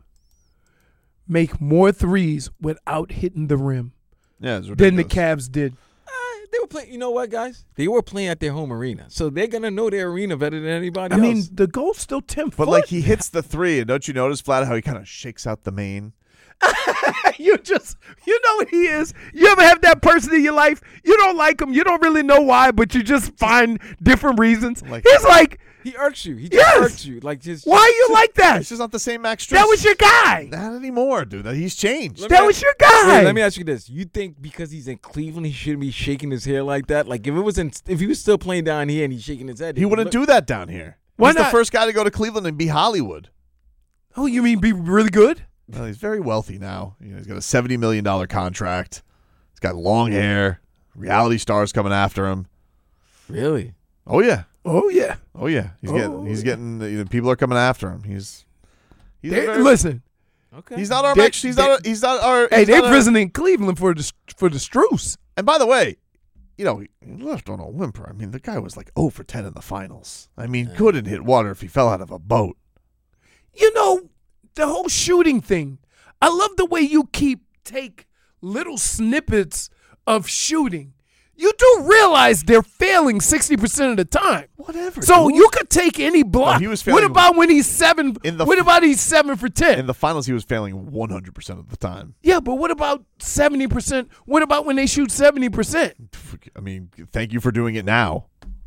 Speaker 7: make more threes without hitting the rim
Speaker 6: Yeah, it's
Speaker 7: than the
Speaker 6: ridiculous.
Speaker 7: Cavs did.
Speaker 8: They were playing. You know what, guys? They were playing at their home arena, so they're gonna know their arena better than anybody
Speaker 7: I
Speaker 8: else.
Speaker 7: mean, the goal's still ten
Speaker 6: But,
Speaker 7: foot.
Speaker 6: like, he hits the three, and don't you notice, Vlad, how he kind of shakes out the main?
Speaker 7: you just, you know what he is. You ever have that person in your life? You don't like him. You don't really know why, but you just find different reasons.
Speaker 6: Like-
Speaker 7: He's like,
Speaker 8: he irks you. He just
Speaker 7: Yes!
Speaker 8: irks you. Like just.
Speaker 7: why are you like that?
Speaker 6: It's just not the same Max Strus.
Speaker 7: That was your guy.
Speaker 6: Not anymore, dude. He's changed.
Speaker 8: Let me
Speaker 7: That
Speaker 8: ask-
Speaker 7: was your guy.
Speaker 8: Wait, let me ask you this: you think because he's in Cleveland, he shouldn't be shaking his hair like that? Like if it was in, if he was still playing down here and he's shaking his head,
Speaker 6: He wouldn't do that down here.
Speaker 7: Why
Speaker 6: He's
Speaker 7: not?
Speaker 6: the first guy to go to Cleveland and be Hollywood.
Speaker 7: Oh, you mean be really good?
Speaker 6: Well, he's very wealthy now. You know, he's got a seventy million dollars contract. He's got long hair. Reality stars coming after him.
Speaker 8: Really?
Speaker 6: Oh, yeah.
Speaker 7: Oh yeah.
Speaker 6: Oh, yeah. He's
Speaker 7: Oh,
Speaker 6: getting, he's getting, you know, people are coming after him. He's, he's, a
Speaker 7: They-
Speaker 6: very-
Speaker 7: listen,
Speaker 8: Okay.
Speaker 6: he's not our
Speaker 7: They-
Speaker 6: Max. He's
Speaker 7: they-
Speaker 6: not, a, he's not our.
Speaker 7: hey,
Speaker 6: he's
Speaker 7: they're
Speaker 6: not our-
Speaker 7: visiting Cleveland for the for the Struce.
Speaker 6: And by the way, you know, he left on a whimper. I mean, the guy was like oh for ten in the finals. I mean, couldn't hit water if he fell out of a boat.
Speaker 7: You know, the whole shooting thing. I love the way you keep take little snippets of shooting. You do realize they're failing sixty percent of the time.
Speaker 6: Whatever.
Speaker 7: So
Speaker 6: dude.
Speaker 7: you could take any block.
Speaker 6: Oh, he was
Speaker 7: what
Speaker 6: failing-
Speaker 7: about when he's seven?
Speaker 6: In the-
Speaker 7: what about he's seven for ten?
Speaker 6: In the finals, he was failing one hundred percent of the time.
Speaker 7: Yeah, but what about seventy percent? What about when they shoot seventy percent?
Speaker 6: I mean, thank you for doing it now.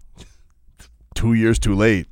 Speaker 6: Two years too late.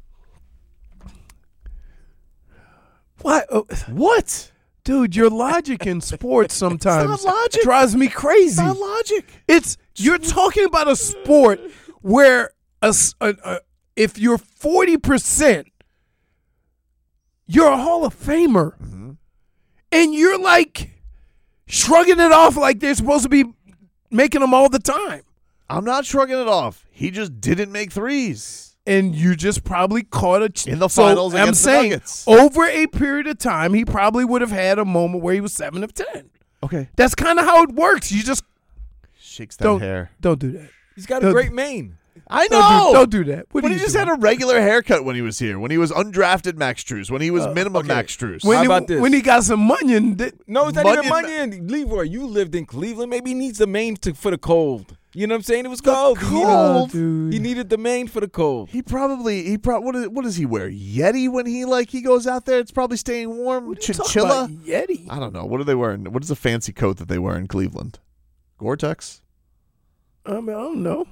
Speaker 7: What? Oh,
Speaker 6: What?
Speaker 7: dude, your logic in sports sometimes
Speaker 6: It's not logic.
Speaker 7: drives me crazy.
Speaker 6: It's not logic.
Speaker 7: It's you're talking about a sport where a, s- a- a- if you're forty percent, you're a Hall of Famer,
Speaker 6: Mm-hmm.
Speaker 7: and you're like shrugging it off like they're supposed to be making them all the time,
Speaker 6: I'm not shrugging it off. He just didn't make threes.
Speaker 7: and you just probably caught a ch-
Speaker 6: In the
Speaker 7: So
Speaker 6: finals
Speaker 7: I'm
Speaker 6: against the
Speaker 7: saying
Speaker 6: Nuggets.
Speaker 7: over a period of time, he probably would have had a moment where he was seven of ten.
Speaker 6: Okay.
Speaker 7: That's kind of how it works. You just
Speaker 6: Shakes that
Speaker 7: don't
Speaker 6: hair.
Speaker 7: don't do that.
Speaker 8: He's got a
Speaker 7: Don't-
Speaker 8: great mane.
Speaker 6: I
Speaker 7: Don't
Speaker 6: know.
Speaker 7: do, don't do that. What
Speaker 6: But
Speaker 7: are
Speaker 6: he
Speaker 7: you
Speaker 6: just
Speaker 7: doing?
Speaker 6: had a regular haircut when he was here. When he was undrafted Max Strus. When he was minimum Max Strus.
Speaker 7: when
Speaker 8: How
Speaker 7: he,
Speaker 8: about this?
Speaker 7: when he got some onion. That,
Speaker 8: No, it's not
Speaker 6: Munyon-
Speaker 8: even money. Leroy, you lived in Cleveland. Maybe he needs the mane to, for the cold. You know what I'm saying? It was cold. He needed-
Speaker 6: cold?
Speaker 7: dude.
Speaker 8: He needed the mane for the cold.
Speaker 6: He probably he probably what, is, what does he wear? Yeti when he like he goes out there. It's probably staying warm.
Speaker 7: What are you talking
Speaker 6: Chinchilla.
Speaker 7: about, Yeti.
Speaker 6: I don't know. What are they wearing? What is the fancy coat that they wear in Cleveland? Gore-Tex.
Speaker 7: I mean, I don't know.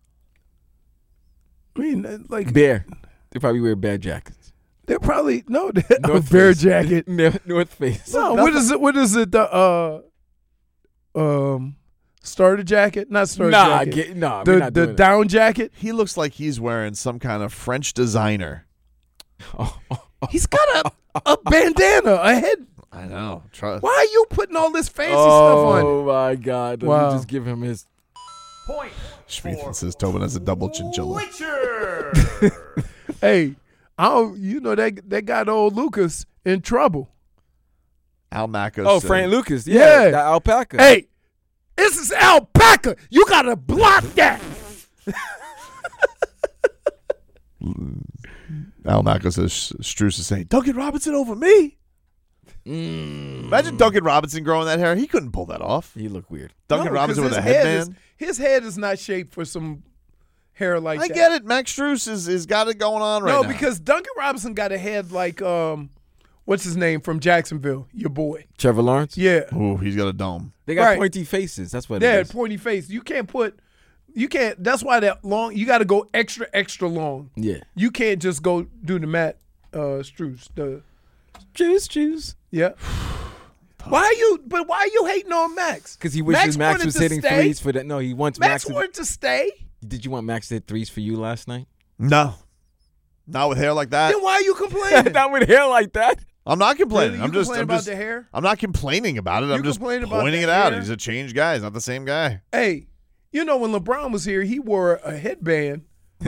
Speaker 7: I mean, uh, like
Speaker 8: Bear. They probably wear bear jackets.
Speaker 7: they're probably no they're a
Speaker 8: North
Speaker 7: bear
Speaker 8: Face.
Speaker 7: jacket.
Speaker 8: North, North Face.
Speaker 7: No, what is it? What is it? The uh, um, starter jacket? Not starter
Speaker 8: Nah,
Speaker 7: jacket.
Speaker 8: get, nah,
Speaker 7: the
Speaker 8: we're not
Speaker 7: the
Speaker 8: doing it.
Speaker 7: down jacket.
Speaker 6: He looks like he's wearing some kind of French designer.
Speaker 8: Oh, oh, oh.
Speaker 7: He's got a a bandana, a head.
Speaker 6: I know. Try.
Speaker 7: Why are you putting all this fancy stuff on?
Speaker 8: Oh my God! Let
Speaker 7: Wow.
Speaker 8: me just give him his.
Speaker 14: Point.
Speaker 6: Schmieden says Tobin has a double chinchilla.
Speaker 14: Witcher.
Speaker 7: Hey, I don't, you know that that got old Lucas in trouble.
Speaker 6: Al Macos.
Speaker 8: Oh,
Speaker 6: said-
Speaker 8: Frank Lucas.
Speaker 7: Yeah.
Speaker 8: Yeah, the alpaca.
Speaker 7: Hey, this is alpaca. You gotta block that.
Speaker 6: Al Macos says Strus is saying Duncan Robinson over me.
Speaker 8: Mm.
Speaker 6: Imagine Duncan Robinson growing that hair. He couldn't pull that off.
Speaker 8: He looked weird.
Speaker 6: Duncan
Speaker 7: No,
Speaker 6: Robinson
Speaker 7: 'cause
Speaker 6: with a
Speaker 7: his head
Speaker 6: headband.
Speaker 7: is- his head is not shaped for some hair like
Speaker 6: I
Speaker 7: that.
Speaker 6: get it. Max Strus is, is got it going on right
Speaker 7: no,
Speaker 6: now.
Speaker 7: because Duncan Robinson got a head like um, what's his name from Jacksonville? Your boy.
Speaker 8: Trevor Lawrence.
Speaker 7: Yeah,
Speaker 6: Ooh, he's got a dome.
Speaker 8: They got
Speaker 7: Right.
Speaker 8: pointy faces. That's what
Speaker 7: yeah,
Speaker 8: it is.
Speaker 7: pointy face. You can't put. You can't. That's why that long. You got to go extra, extra long.
Speaker 8: Yeah.
Speaker 7: You can't just go do the Matt uh, Strus. The
Speaker 8: Juice, juice.
Speaker 7: yeah. Why are you? But why are you hating on Max?
Speaker 8: Because he wishes Max,
Speaker 7: wanted
Speaker 8: was
Speaker 7: to
Speaker 8: hitting
Speaker 7: stay.
Speaker 8: threes for that. No, he wants
Speaker 7: Max
Speaker 8: Max. to-
Speaker 7: wanted to stay.
Speaker 8: Did you want Max to hit threes for you last night?
Speaker 6: No. Not with hair like that.
Speaker 7: Then why are you complaining?
Speaker 8: Not with hair like that.
Speaker 6: I'm not complaining.
Speaker 7: Really?
Speaker 6: I'm
Speaker 7: You
Speaker 6: just
Speaker 7: complain
Speaker 6: I'm
Speaker 7: about
Speaker 6: just,
Speaker 7: the hair?
Speaker 6: I'm not complaining about it.
Speaker 7: You
Speaker 6: I'm just
Speaker 7: complain about
Speaker 6: pointing
Speaker 7: the
Speaker 6: it out.
Speaker 7: hair?
Speaker 6: He's a changed guy. He's not the same guy.
Speaker 7: Hey, you know when LeBron was here, he wore a headband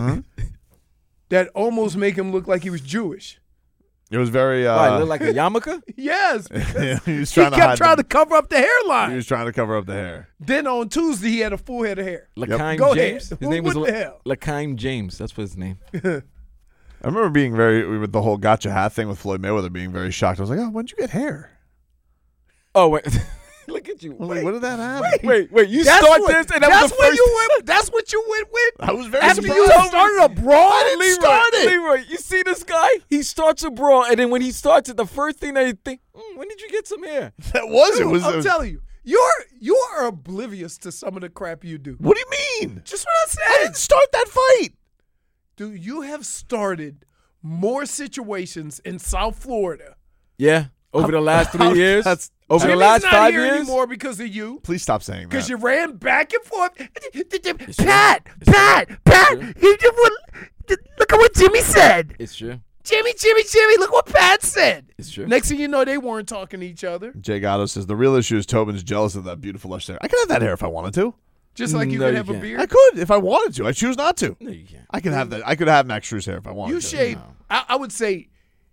Speaker 7: that almost make him look like he was Jewish.
Speaker 6: It was very. Uh,
Speaker 8: Why, look like a yarmulke?
Speaker 7: Yes,
Speaker 6: Yeah, he was
Speaker 7: he
Speaker 6: trying to
Speaker 7: kept
Speaker 6: hide
Speaker 7: trying
Speaker 6: the-
Speaker 7: to cover up the hairline.
Speaker 6: He was trying to cover up the hair.
Speaker 7: Then on Tuesday, he had a full head of hair.
Speaker 8: Lakeem
Speaker 7: Go
Speaker 8: James.
Speaker 7: ahead.
Speaker 8: His name was
Speaker 7: What the hell?
Speaker 8: Lakeem James. That's what his name.
Speaker 6: I remember being very with the whole gotcha hat thing with Floyd Mayweather, being very shocked. I was like, "Oh, when'd you get hair?"
Speaker 8: Oh wait, look at you.
Speaker 6: I was like, "When did that happen?"
Speaker 8: Wait, wait. You
Speaker 7: That's
Speaker 8: start
Speaker 7: what-
Speaker 8: this, and that
Speaker 7: that's
Speaker 8: was the
Speaker 7: what
Speaker 8: first.
Speaker 7: you went. That's what you went with.
Speaker 6: I was very
Speaker 7: After
Speaker 6: surprised.
Speaker 7: you started a brawl.
Speaker 6: I didn't
Speaker 8: Leroy,
Speaker 6: start it.
Speaker 8: Leroy, you see this guy? He starts a brawl, and then when he starts it, the first thing they think, mm, when did you get some hair?
Speaker 6: That was it.
Speaker 7: Dude,
Speaker 6: Was
Speaker 7: I'm
Speaker 6: a-
Speaker 7: telling you, you're you are oblivious to some of the crap you do.
Speaker 6: What do you mean?
Speaker 7: Just what I said.
Speaker 6: I didn't start that fight.
Speaker 7: Dude, you have started more situations in South Florida.
Speaker 8: Yeah, over the last three years.
Speaker 6: That's
Speaker 8: over the
Speaker 7: Jimmy's
Speaker 8: last
Speaker 7: not
Speaker 8: five
Speaker 7: here
Speaker 8: years.
Speaker 7: anymore because of you.
Speaker 6: Please stop saying that.
Speaker 7: Because you ran back and forth.
Speaker 8: true.
Speaker 7: Pat,
Speaker 8: It's
Speaker 7: Pat,
Speaker 8: true.
Speaker 7: Pat.
Speaker 8: It's
Speaker 7: He did what, look at what Jimmy said.
Speaker 8: It's true.
Speaker 7: Jimmy, Jimmy, Jimmy. Look what Pat said.
Speaker 8: It's true.
Speaker 7: Next thing you know, they weren't talking to each other.
Speaker 6: Jay Gatto says the real issue is Tobin's jealous of that beautiful lush hair. I could have that hair if I wanted to.
Speaker 7: Just like you
Speaker 8: No,
Speaker 7: could
Speaker 8: you
Speaker 7: have a
Speaker 8: can't.
Speaker 7: beard.
Speaker 6: I could if I wanted to. I choose not to.
Speaker 8: No, you can't.
Speaker 6: I could have that. I could have Max Strus hair if I wanted
Speaker 7: You
Speaker 6: to.
Speaker 7: shave, I, I would say,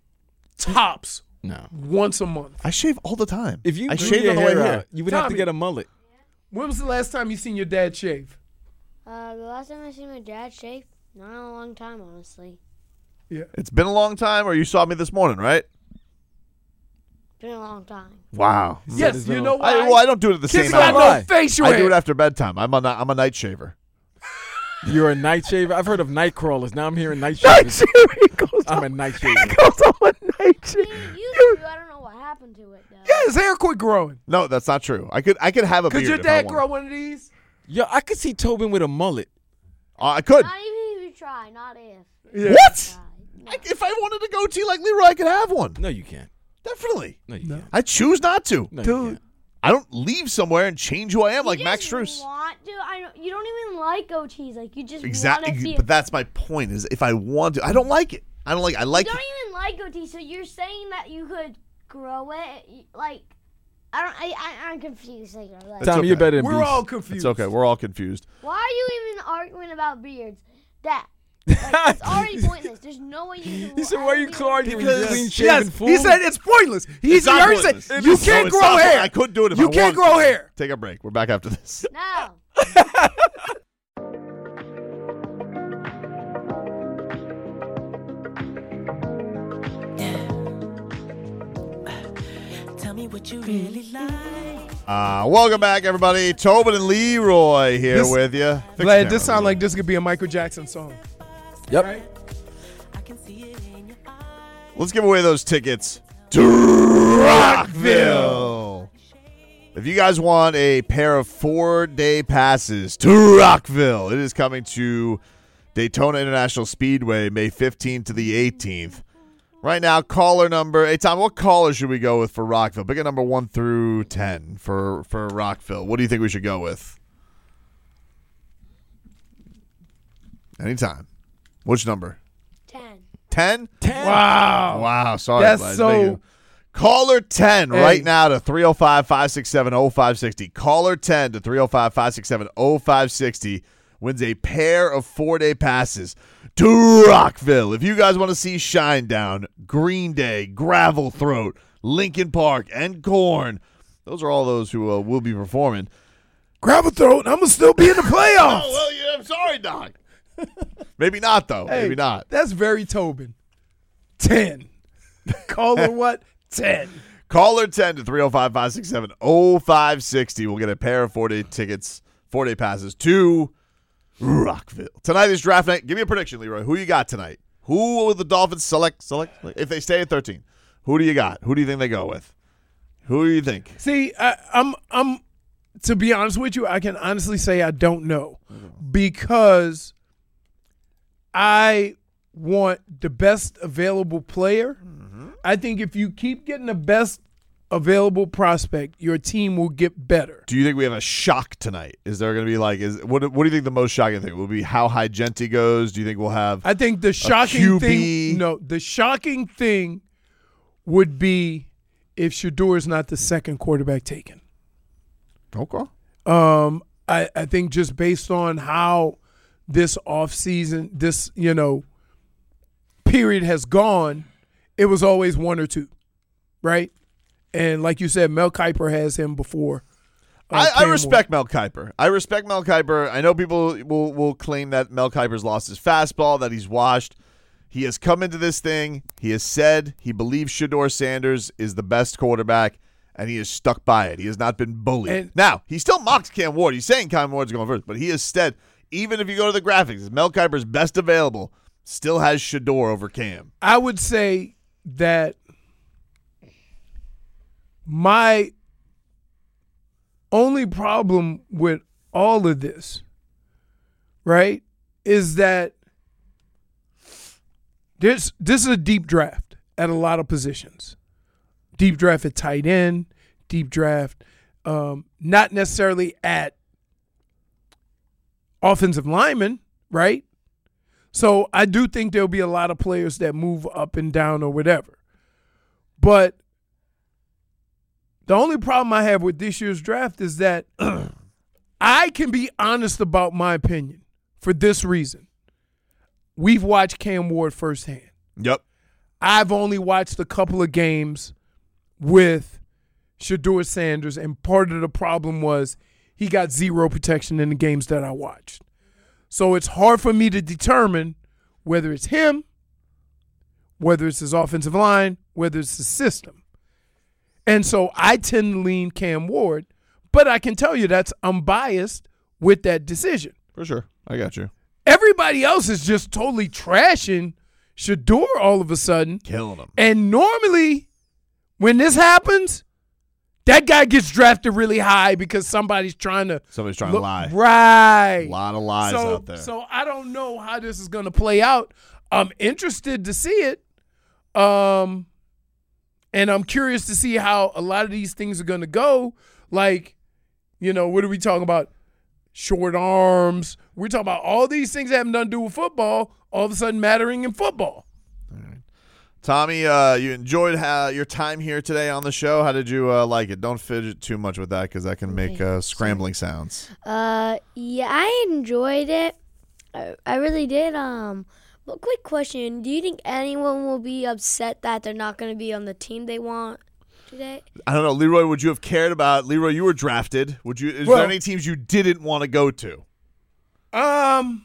Speaker 7: tops
Speaker 8: No.
Speaker 7: once a month.
Speaker 6: I shave all the time.
Speaker 8: If you
Speaker 6: I
Speaker 8: grew
Speaker 6: shave
Speaker 8: your
Speaker 6: on the way
Speaker 8: hair
Speaker 6: here.
Speaker 8: out, you would have to
Speaker 7: Tommy.
Speaker 8: get a mullet.
Speaker 7: When was the last time you seen your dad shave?
Speaker 18: Uh, the last time I seen my dad shave, not in a long time, honestly.
Speaker 7: Yeah.
Speaker 6: It's been a long time, or you saw me this morning, right?
Speaker 18: Been a long time.
Speaker 6: Wow.
Speaker 7: Yes, you know why?
Speaker 6: I, well, I don't do it at the
Speaker 7: Kids
Speaker 6: same
Speaker 7: got
Speaker 6: hour.
Speaker 7: no facial
Speaker 6: I do
Speaker 7: hair.
Speaker 6: it after bedtime. I'm a ni- I'm a night shaver.
Speaker 8: You're a night shaver. I've heard of night crawlers. Now I'm hearing night
Speaker 7: Night
Speaker 8: shavers.
Speaker 7: shaver. He goes
Speaker 8: I'm
Speaker 7: on-
Speaker 8: a night shaver.
Speaker 7: He goes on a night
Speaker 18: He
Speaker 7: shaver.
Speaker 18: used to. I don't know what happened to it, though.
Speaker 7: Yeah, his hair quit growing.
Speaker 6: No, that's not true. I could I could have a
Speaker 7: Could
Speaker 6: beard.
Speaker 7: your
Speaker 6: if I
Speaker 7: dad
Speaker 6: wanted.
Speaker 7: grow one of these?
Speaker 8: Yo, I could see Tobin with a mullet.
Speaker 6: Uh, I could.
Speaker 18: Not even if you try, not if.
Speaker 7: Yeah.
Speaker 6: What?
Speaker 18: No.
Speaker 6: I, if I wanted to goatee like Leroy, I could have one.
Speaker 8: No, you can't.
Speaker 6: Definitely.
Speaker 8: No, you
Speaker 7: No.
Speaker 8: can't.
Speaker 6: I choose not to.
Speaker 8: No, you
Speaker 7: Dude.
Speaker 8: can't.
Speaker 6: I don't leave somewhere and change who I am
Speaker 18: You
Speaker 6: like Max
Speaker 18: just
Speaker 6: Strus.
Speaker 18: want to. I don't, you don't even like goatees. Like, you just want to
Speaker 6: Exactly.
Speaker 18: feel.
Speaker 6: But that's my point. Is if I want to, I don't like it. I don't like. I like.
Speaker 18: You don't even like goatees, so you're saying that you could grow it? Like, I don't. I, I I'm confused. Like, like,
Speaker 8: Tommy,
Speaker 6: okay.
Speaker 8: you're better than
Speaker 7: We're
Speaker 8: Beast.
Speaker 7: all confused.
Speaker 6: It's okay. We're all confused.
Speaker 18: why are you even arguing about beards? That. Like, it's already pointless. There's no way you can.
Speaker 8: He said, "Why are you arguing with
Speaker 6: Because-
Speaker 8: clean shaven
Speaker 7: Yes,
Speaker 8: fool?"
Speaker 7: he said it's pointless. He
Speaker 6: It's not
Speaker 7: already said
Speaker 6: pointless.
Speaker 7: you
Speaker 6: No,
Speaker 7: can't
Speaker 6: it's
Speaker 7: grow
Speaker 6: not.
Speaker 7: hair.
Speaker 6: I could do it if
Speaker 7: You
Speaker 6: I
Speaker 7: can't
Speaker 6: wanted
Speaker 7: grow
Speaker 6: to.
Speaker 7: hair.
Speaker 6: Take a break. We're back after this.
Speaker 18: No.
Speaker 19: Tell me what you really like.
Speaker 6: Uh, welcome back, everybody. Tobin and Leroy here
Speaker 7: This-
Speaker 6: with you. Fix the
Speaker 7: Vlad,
Speaker 6: camera.
Speaker 7: this sounds like this could be a Michael Jackson song.
Speaker 8: Yep.
Speaker 7: Right?
Speaker 6: Let's give away those tickets to Rockville. If you guys want a pair of four-day passes to Rockville, it is coming to Daytona International Speedway May fifteenth to the eighteenth. Right now, caller number, hey, Tom, what caller should we go with for Rockville? Pick a number one through ten for, for Rockville. What do you think we should go with? Anytime. Which number?
Speaker 18: Ten.
Speaker 6: ten?
Speaker 8: ten.
Speaker 6: Wow. Wow. Sorry.
Speaker 7: That's
Speaker 6: Vlad.
Speaker 7: so-
Speaker 6: Thank you. Caller ten
Speaker 7: Hey.
Speaker 6: right now to three oh five, five six seven, oh five six oh. Caller ten to three oh five, five six seven, oh five six oh wins a pair of four-day passes to Rockville. If you guys want to see Shinedown, Green Day, Gravel Throat, Linkin Park, and Korn, those are all those who uh, will be performing.
Speaker 7: Gravel throat. I'm gonna still be in the playoffs.
Speaker 6: Oh, well, yeah, I'm sorry, Doc. Maybe not, though.
Speaker 7: Hey,
Speaker 6: Maybe not.
Speaker 7: That's very Tobin. Ten. Caller what? Ten.
Speaker 6: Caller ten to three oh five, five six seven, oh five six oh. We'll get a pair of four-day tickets, four-day passes to Rockville. Tonight is draft night. Give me a prediction, Leroy. Who you got tonight? Who will the Dolphins select? Select if they stay at thirteen. Who do you got? Who do you think they go with? Who do you think?
Speaker 7: See, I, I'm, I'm. To be honest with you, I can honestly say I don't know because I want the best available player. I think if you keep getting the best available prospect, your team will get better.
Speaker 6: Do you think we have a shock tonight? Is there going to be like is what? What do you think the most shocking thing will be? How high Genti goes? Do you think we'll have?
Speaker 7: I think the shocking
Speaker 6: Q B?
Speaker 7: thing. No, the shocking thing would be if Shedeur is not the second quarterback taken.
Speaker 6: Okay.
Speaker 7: Um, I I think just based on how this offseason, this you know period has gone, it was always one or two, right? And like you said, Mel Kiper has him before. Uh,
Speaker 6: I, I respect Mel Kiper. I respect Mel Kiper. I know people will, will claim that Mel Kiper's lost his fastball, that he's washed. He has come into this thing. He has said he believes Shedeur Sanders is the best quarterback, and he has stuck by it. He has not been bullied.
Speaker 7: And-
Speaker 6: now, he still mocks Cam Ward. He's saying Cam Ward's going first, but he has said, even if you go to the graphics, Mel Kiper's best available still has Shedeur over Cam.
Speaker 7: I would say that my only problem with all of this, right, is that this this is a deep draft at a lot of positions. Deep draft at tight end, deep draft, um, not necessarily at offensive lineman, right? So I do think there'll be a lot of players that move up and down or whatever. But the only problem I have with this year's draft is that I can be honest about my opinion for this reason. We've watched Cam Ward firsthand.
Speaker 6: Yep.
Speaker 7: I've only watched a couple of games with Shedeur Sanders, and part of the problem was he got zero protection in the games that I watched. So it's hard for me to determine whether it's him, whether it's his offensive line, whether it's the system. And so I tend to lean Cam Ward, but I can tell you that's I'm biased with that decision.
Speaker 6: For sure. I got you.
Speaker 7: Everybody else is just totally trashing Shedeur all of a sudden.
Speaker 6: Killing him.
Speaker 7: And normally when this happens, that guy gets drafted really high because somebody's trying to
Speaker 6: Somebody's trying
Speaker 7: look,
Speaker 6: to lie.
Speaker 7: Right.
Speaker 6: A lot of lies
Speaker 7: so,
Speaker 6: out there.
Speaker 7: So I don't know how this is going to play out. I'm interested to see it. Um, and I'm curious to see how a lot of these things are going to go. Like, you know, what are we talking about? Short arms. We're talking about all these things that have nothing to do with football, all of a sudden mattering in football.
Speaker 6: Tommy, uh, you enjoyed how, your time here today on the show. How did you uh, like it? Don't fidget too much with that because that can make uh, scrambling sounds.
Speaker 18: Uh, yeah, I enjoyed it. I, I really did. Um, but quick question: do you think anyone will be upset that they're not going to be on the team they want today?
Speaker 6: I don't know, Leroy. Would you have cared about Leroy? You were drafted. Would you? Is
Speaker 7: Well-
Speaker 6: there any teams you didn't want to go to?
Speaker 7: Um,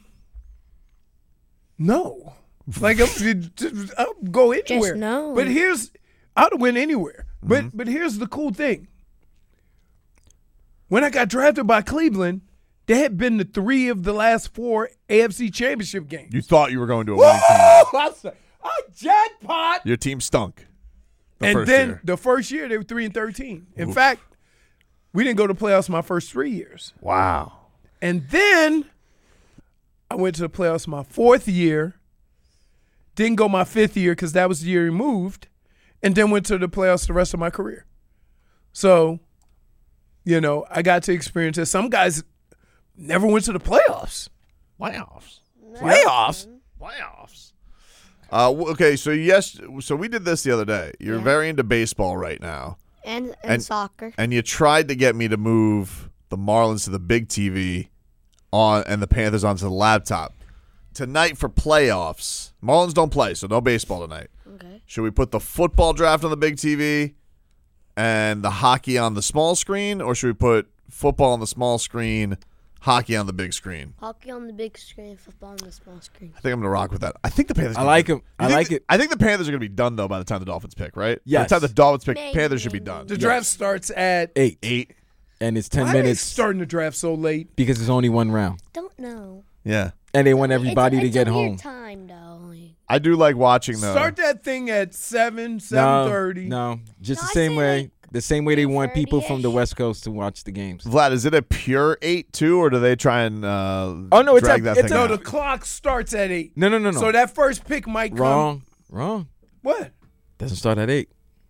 Speaker 7: no. Like, I'm, I'll go anywhere.
Speaker 18: no.
Speaker 7: But here's, I'd win anywhere. But but here's the cool thing. When I got drafted by Cleveland, they had been to three of the last four A F C Championship games.
Speaker 6: You thought you were going to a winning team.
Speaker 7: I said, oh, jackpot.
Speaker 6: Your team stunk. The
Speaker 7: and
Speaker 6: first
Speaker 7: then
Speaker 6: year.
Speaker 7: the first year, they were three and thirteen. In
Speaker 6: Oof.
Speaker 7: fact, we didn't go to playoffs my first three years.
Speaker 6: Wow.
Speaker 7: And then I went to the playoffs my fourth year. Didn't go my fifth year because that was the year he moved. And then went to the playoffs the rest of my career. So, you know, I got to experience it. Some guys never went to the playoffs.
Speaker 6: Playoffs. Playoffs. Playoffs. Uh, w- okay, so yes, so we did this the other day. You're
Speaker 18: Yeah.
Speaker 6: very into baseball right now,
Speaker 18: And and, soccer.
Speaker 6: and you tried to get me to move the Marlins to the big T V on and the Panthers onto the laptop. Tonight for playoffs, Marlins don't play, so no baseball tonight.
Speaker 18: Okay.
Speaker 6: Should we put the football draft on the big T V and the hockey on the small screen, or should we put football on the small screen, hockey on the big screen?
Speaker 18: Hockey on the big screen, football on the small screen.
Speaker 6: I think I'm gonna rock with that. I think the Panthers.
Speaker 8: I like 'em. I like
Speaker 6: it.
Speaker 8: it.
Speaker 6: I think the Panthers are gonna be done though by the time the Dolphins pick, right?
Speaker 8: Yes.
Speaker 6: By the time the Dolphins pick,
Speaker 18: Maybe.
Speaker 6: Panthers should be done.
Speaker 7: The draft starts at
Speaker 8: Eight.
Speaker 6: Eight.
Speaker 8: And it's ten
Speaker 7: Why are they
Speaker 8: minutes
Speaker 7: starting the draft so late?
Speaker 8: because it's only one round.
Speaker 18: Don't know.
Speaker 6: Yeah.
Speaker 8: And they want everybody
Speaker 18: it's,
Speaker 8: to
Speaker 18: it's
Speaker 8: get
Speaker 18: a weird
Speaker 8: home.
Speaker 18: time though. Like,
Speaker 6: I do like watching though.
Speaker 7: Start that thing at seven, seven thirty.
Speaker 8: No, no, just
Speaker 18: No,
Speaker 8: the
Speaker 18: I
Speaker 8: same
Speaker 18: say
Speaker 8: way.
Speaker 18: like
Speaker 8: the same way they want people from the
Speaker 18: thirty-ish.
Speaker 8: West Coast to watch the games.
Speaker 6: Vlad, is it a pure eight too, or do they try and uh,
Speaker 8: Oh, no, it's
Speaker 6: drag
Speaker 8: a-
Speaker 6: that
Speaker 8: it's
Speaker 6: thing
Speaker 8: a-
Speaker 7: No,
Speaker 6: out?
Speaker 7: the clock starts at eight.
Speaker 8: No, no, no, no.
Speaker 7: So that first pick might come.
Speaker 8: Wrong. Wrong.
Speaker 7: What?
Speaker 8: Doesn't start at eight.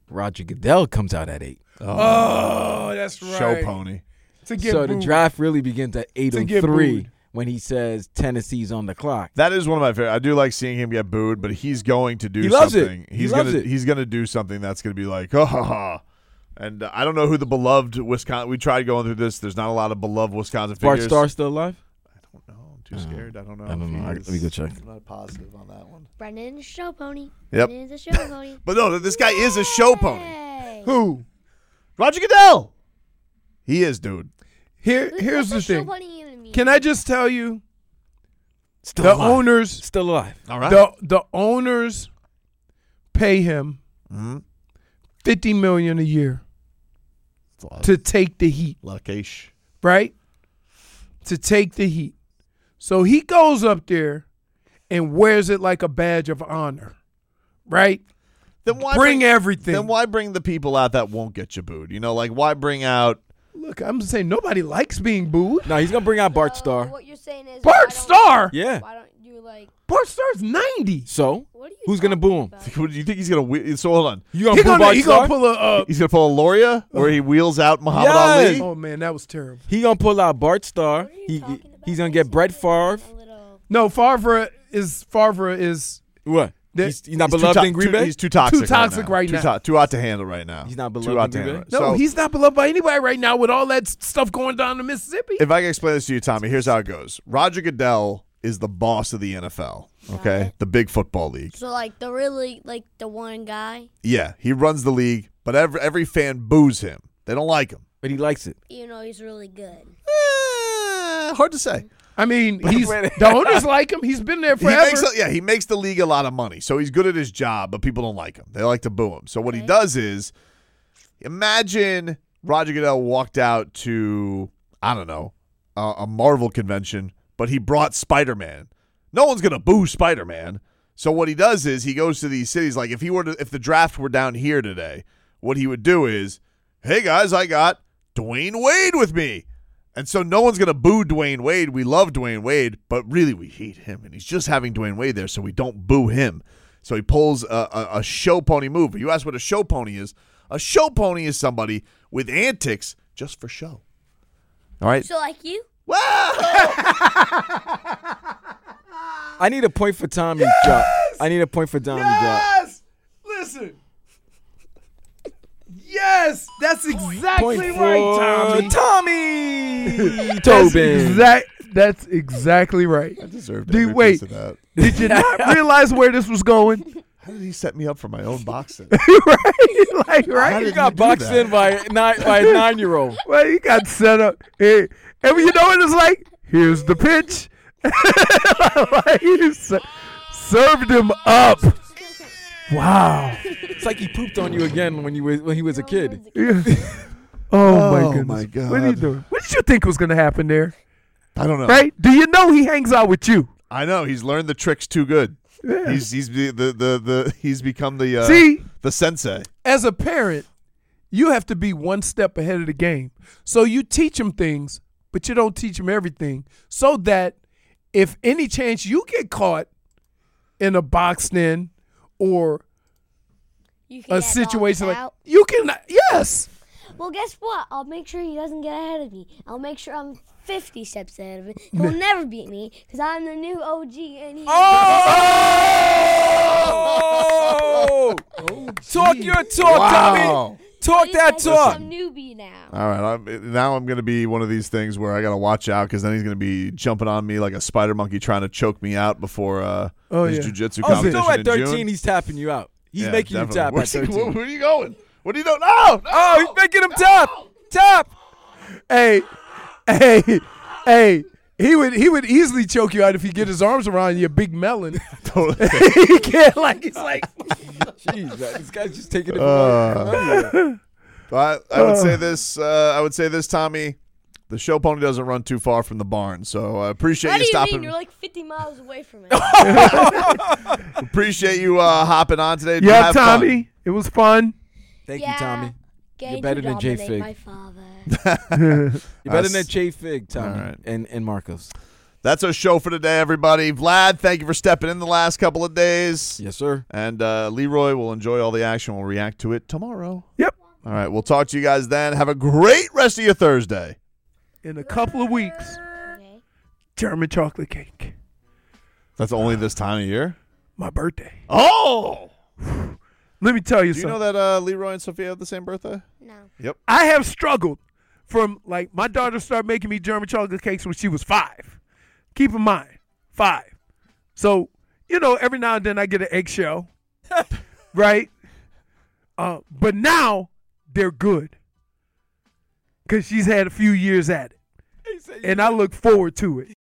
Speaker 8: Roger Goodell comes out at eight.
Speaker 7: Oh, that's right.
Speaker 6: Show pony.
Speaker 7: To get
Speaker 8: so
Speaker 7: booed.
Speaker 8: the draft really begins at eight
Speaker 7: To
Speaker 8: oh
Speaker 7: get
Speaker 8: three
Speaker 7: booed.
Speaker 8: when he says Tennessee's on the clock.
Speaker 6: That is one of my favorite. I do like seeing him get booed, but he's going to do
Speaker 8: He loves it.
Speaker 6: something.
Speaker 8: He
Speaker 6: He's
Speaker 8: loves
Speaker 6: gonna
Speaker 8: it.
Speaker 6: he's gonna do something that's gonna be like, oh, ha, ha. And uh, I don't know who the beloved Wisconsin. We tried going through this. There's not a lot of beloved Wisconsin
Speaker 8: Bart
Speaker 6: figures.
Speaker 8: Starr still alive?
Speaker 6: I'm too scared. I don't know.
Speaker 8: I don't
Speaker 6: if
Speaker 8: know.
Speaker 6: he
Speaker 8: I-
Speaker 6: is.
Speaker 8: let me go check.
Speaker 6: I'm not positive on that one.
Speaker 18: Brendan's a show pony.
Speaker 6: Yep.
Speaker 18: Brendan's a show pony.
Speaker 6: But no, this guy is a show pony.
Speaker 18: Hey.
Speaker 7: Who?
Speaker 6: Roger Goodell. He is, dude.
Speaker 7: Here,
Speaker 18: Who's
Speaker 7: here's
Speaker 18: a
Speaker 7: the
Speaker 18: show
Speaker 7: thing.
Speaker 18: pony even mean?
Speaker 7: Can I just tell you,
Speaker 8: Still
Speaker 7: the
Speaker 8: alive.
Speaker 7: owners,
Speaker 8: Still alive.
Speaker 6: All right.
Speaker 7: the the owners, pay him
Speaker 6: Mm-hmm.
Speaker 7: fifty million a year to take the heat,
Speaker 6: Luckish.
Speaker 7: right? To take the heat. So he goes up there and wears it like a badge of honor, right?
Speaker 6: Then why
Speaker 7: Bring everything.
Speaker 6: Then why bring the people out that won't get you booed? You know, like why bring out?
Speaker 7: Look, I'm saying nobody likes being booed.
Speaker 8: No, he's gonna bring out Bart
Speaker 18: So
Speaker 8: Starr.
Speaker 18: What you're saying is
Speaker 7: Bart
Speaker 18: why don't-
Speaker 7: Starr.
Speaker 8: Yeah.
Speaker 18: Why don't you like?
Speaker 7: Bart Starr's ninety.
Speaker 8: So
Speaker 18: What are you
Speaker 8: who's gonna boo him?
Speaker 6: What, do you think he's gonna? whe- So hold on.
Speaker 8: You gonna
Speaker 7: He
Speaker 8: boo
Speaker 7: gonna,
Speaker 8: Bart
Speaker 7: he
Speaker 8: Starr?
Speaker 7: gonna pull a. Uh,
Speaker 6: He's gonna pull a Loria where he wheels out Muhammad
Speaker 8: Yes.
Speaker 6: Ali.
Speaker 7: oh man, that was terrible.
Speaker 8: He gonna pull out Bart Starr.
Speaker 18: What are you
Speaker 8: He
Speaker 18: talking about?
Speaker 8: he's gonna get Brett Favre.
Speaker 18: A little.
Speaker 7: No, Favre is Favre is
Speaker 8: What?
Speaker 7: The-
Speaker 8: He's, he's not
Speaker 6: He's too
Speaker 8: beloved
Speaker 6: to-
Speaker 8: in Green
Speaker 6: too-
Speaker 8: Bay.
Speaker 6: He's too toxic.
Speaker 7: Too toxic right
Speaker 6: too
Speaker 7: now.
Speaker 6: to- too hot to handle right now.
Speaker 8: He's not
Speaker 6: Too
Speaker 8: beloved
Speaker 6: hot
Speaker 8: in
Speaker 6: to
Speaker 8: Green
Speaker 6: handle.
Speaker 8: Bay?
Speaker 7: no,
Speaker 6: So,
Speaker 7: he's not beloved by anybody right now with all that stuff going down in Mississippi.
Speaker 6: If I can explain this to you, Tommy, here's how it goes. Roger Goodell is the boss of the N F L. Okay,
Speaker 18: Got it.
Speaker 6: the big football league.
Speaker 18: So like the really like the one guy,
Speaker 6: Yeah, he runs the league, but every every fan boos him. They don't like him.
Speaker 8: But he likes it.
Speaker 18: you know, he's really good.
Speaker 6: Eh, hard to say.
Speaker 7: I mean, he's the owners like him. He's been there
Speaker 6: He
Speaker 7: forever.
Speaker 6: makes a, yeah, he makes the league a lot of money, so he's good at his job. But people don't like him; they like to boo him. So what he
Speaker 18: Okay.
Speaker 6: does is, imagine Roger Goodell walked out to I don't know a, a Marvel convention, but he brought Spider-Man. No one's gonna boo Spider-Man. So what he does is he goes to these cities. Like if he were to, if the draft were down here today, what he would do is, hey guys, I got Dwayne Wade with me. And so no one's going to boo Dwayne Wade. We love Dwayne Wade, but really we hate him. And he's just having Dwayne Wade there, so we don't boo him. So he pulls a, a, a show pony move. You ask what a show pony is. A show pony is somebody with antics just for show. All right?
Speaker 18: So like you.
Speaker 8: I need a point for Tommy drop. I need a point for Tommy drop.
Speaker 7: yes, listen. Yes, that's exactly
Speaker 8: Point
Speaker 7: right,
Speaker 8: for
Speaker 7: Tommy.
Speaker 8: Tommy
Speaker 7: That's,
Speaker 8: Tobin.
Speaker 7: exact, that's exactly right.
Speaker 6: I deserved
Speaker 7: Dude,
Speaker 6: every
Speaker 7: wait.
Speaker 6: piece of that.
Speaker 7: Did you not realize where this was going?
Speaker 6: How did he set me up for my own boxing?
Speaker 7: right, like
Speaker 6: How
Speaker 7: right.
Speaker 6: did
Speaker 8: He got
Speaker 6: do
Speaker 8: boxed
Speaker 6: that?
Speaker 8: in by nine by a nine year old.
Speaker 7: Well, he got set up. Hey, and you know what it's like? Here's the pitch. Like, he ser- served him up. Wow.
Speaker 8: It's like he pooped on you again when you was when he was a kid.
Speaker 7: Yeah. Oh, my
Speaker 6: Oh,
Speaker 7: goodness.
Speaker 6: my God.
Speaker 7: What are you doing? What did you think was going to happen there?
Speaker 6: I don't know.
Speaker 7: Right? Do you know he hangs out with you?
Speaker 6: I know he's learned the tricks too good.
Speaker 7: Yeah.
Speaker 6: He's he's the the the, the he's become the uh,
Speaker 7: See?
Speaker 6: the sensei.
Speaker 7: As a parent, you have to be one step ahead of the game. So you teach them things, but you don't teach them everything. So that if any chance you get caught in a boxed in or
Speaker 18: You can
Speaker 7: a
Speaker 18: get
Speaker 7: situation
Speaker 18: knocked
Speaker 7: like
Speaker 18: out.
Speaker 7: you can, yes.
Speaker 18: Well, guess what? I'll make sure he doesn't get ahead of me. I'll make sure I'm fifty steps ahead of him. He'll never beat me because I'm the new O G. And he
Speaker 8: Oh! Talk your talk,
Speaker 6: Wow.
Speaker 8: Tommy. Talk that
Speaker 18: He's
Speaker 8: talk.
Speaker 18: some newbie now.
Speaker 6: All right, I'm, now I'm going to be one of these things where I got to watch out because then he's going to be jumping on me like a spider monkey trying to choke me out before uh,
Speaker 7: Oh,
Speaker 6: his
Speaker 7: yeah.
Speaker 6: jiu-jitsu
Speaker 8: Oh,
Speaker 6: competition
Speaker 8: still at
Speaker 6: in
Speaker 8: thirteen,
Speaker 6: June.
Speaker 8: he's tapping you out. He's
Speaker 6: Yeah,
Speaker 8: making
Speaker 6: definitely.
Speaker 8: you tap
Speaker 6: Where's
Speaker 8: at
Speaker 6: he-
Speaker 8: thirteen.
Speaker 6: where, where are you going? What are you doing? No, no.
Speaker 8: Oh, he's making him tap. Tap.
Speaker 7: Hey, hey, hey. He would he would easily choke you out if he get his arms around your big melon.
Speaker 6: Totally.
Speaker 7: He can't like he's like
Speaker 8: Jeez, man, this guy's just taking it.
Speaker 6: Uh,
Speaker 8: from
Speaker 6: I, I would say this. Uh, I would say this, Tommy. The show pony doesn't run too far from the barn, so I appreciate
Speaker 18: What
Speaker 6: you
Speaker 18: do you
Speaker 6: stopping.
Speaker 18: mean? You're like fifty miles away from it.
Speaker 6: Appreciate you uh, hopping on today. Did you
Speaker 7: yeah,
Speaker 6: have fun?
Speaker 7: Tommy. It was fun.
Speaker 8: Thank
Speaker 18: Yeah.
Speaker 8: you, Tommy.
Speaker 18: Getting
Speaker 8: You're better
Speaker 18: to
Speaker 8: than Jay
Speaker 18: dominate
Speaker 8: Fig.
Speaker 18: my father.
Speaker 8: You're better
Speaker 6: Us-
Speaker 8: than Jay Fig, Tommy,
Speaker 6: All right.
Speaker 8: and and Marcos.
Speaker 6: That's our show for today, everybody. Vlad, thank you for stepping in the last couple of days.
Speaker 8: Yes, sir.
Speaker 6: And uh, Leroy will enjoy all the action. We'll react to it tomorrow.
Speaker 7: Yep.
Speaker 6: All right, we'll talk to you guys then. Have a great rest of your Thursday.
Speaker 7: In a couple of weeks, German chocolate cake.
Speaker 6: That's only this time of year?
Speaker 7: My birthday.
Speaker 6: Oh!
Speaker 7: Let me tell you
Speaker 6: Do you
Speaker 7: something.
Speaker 6: know that uh, Leroy and Sophia have the same birthday?
Speaker 18: No.
Speaker 6: Yep.
Speaker 7: I have struggled from, like, my daughter started making me German chocolate cakes when she was five. Keep in mind, five. So, you know, every now and then I get an eggshell, right? Uh, but now they're good because she's had a few years at it. And I look forward to it.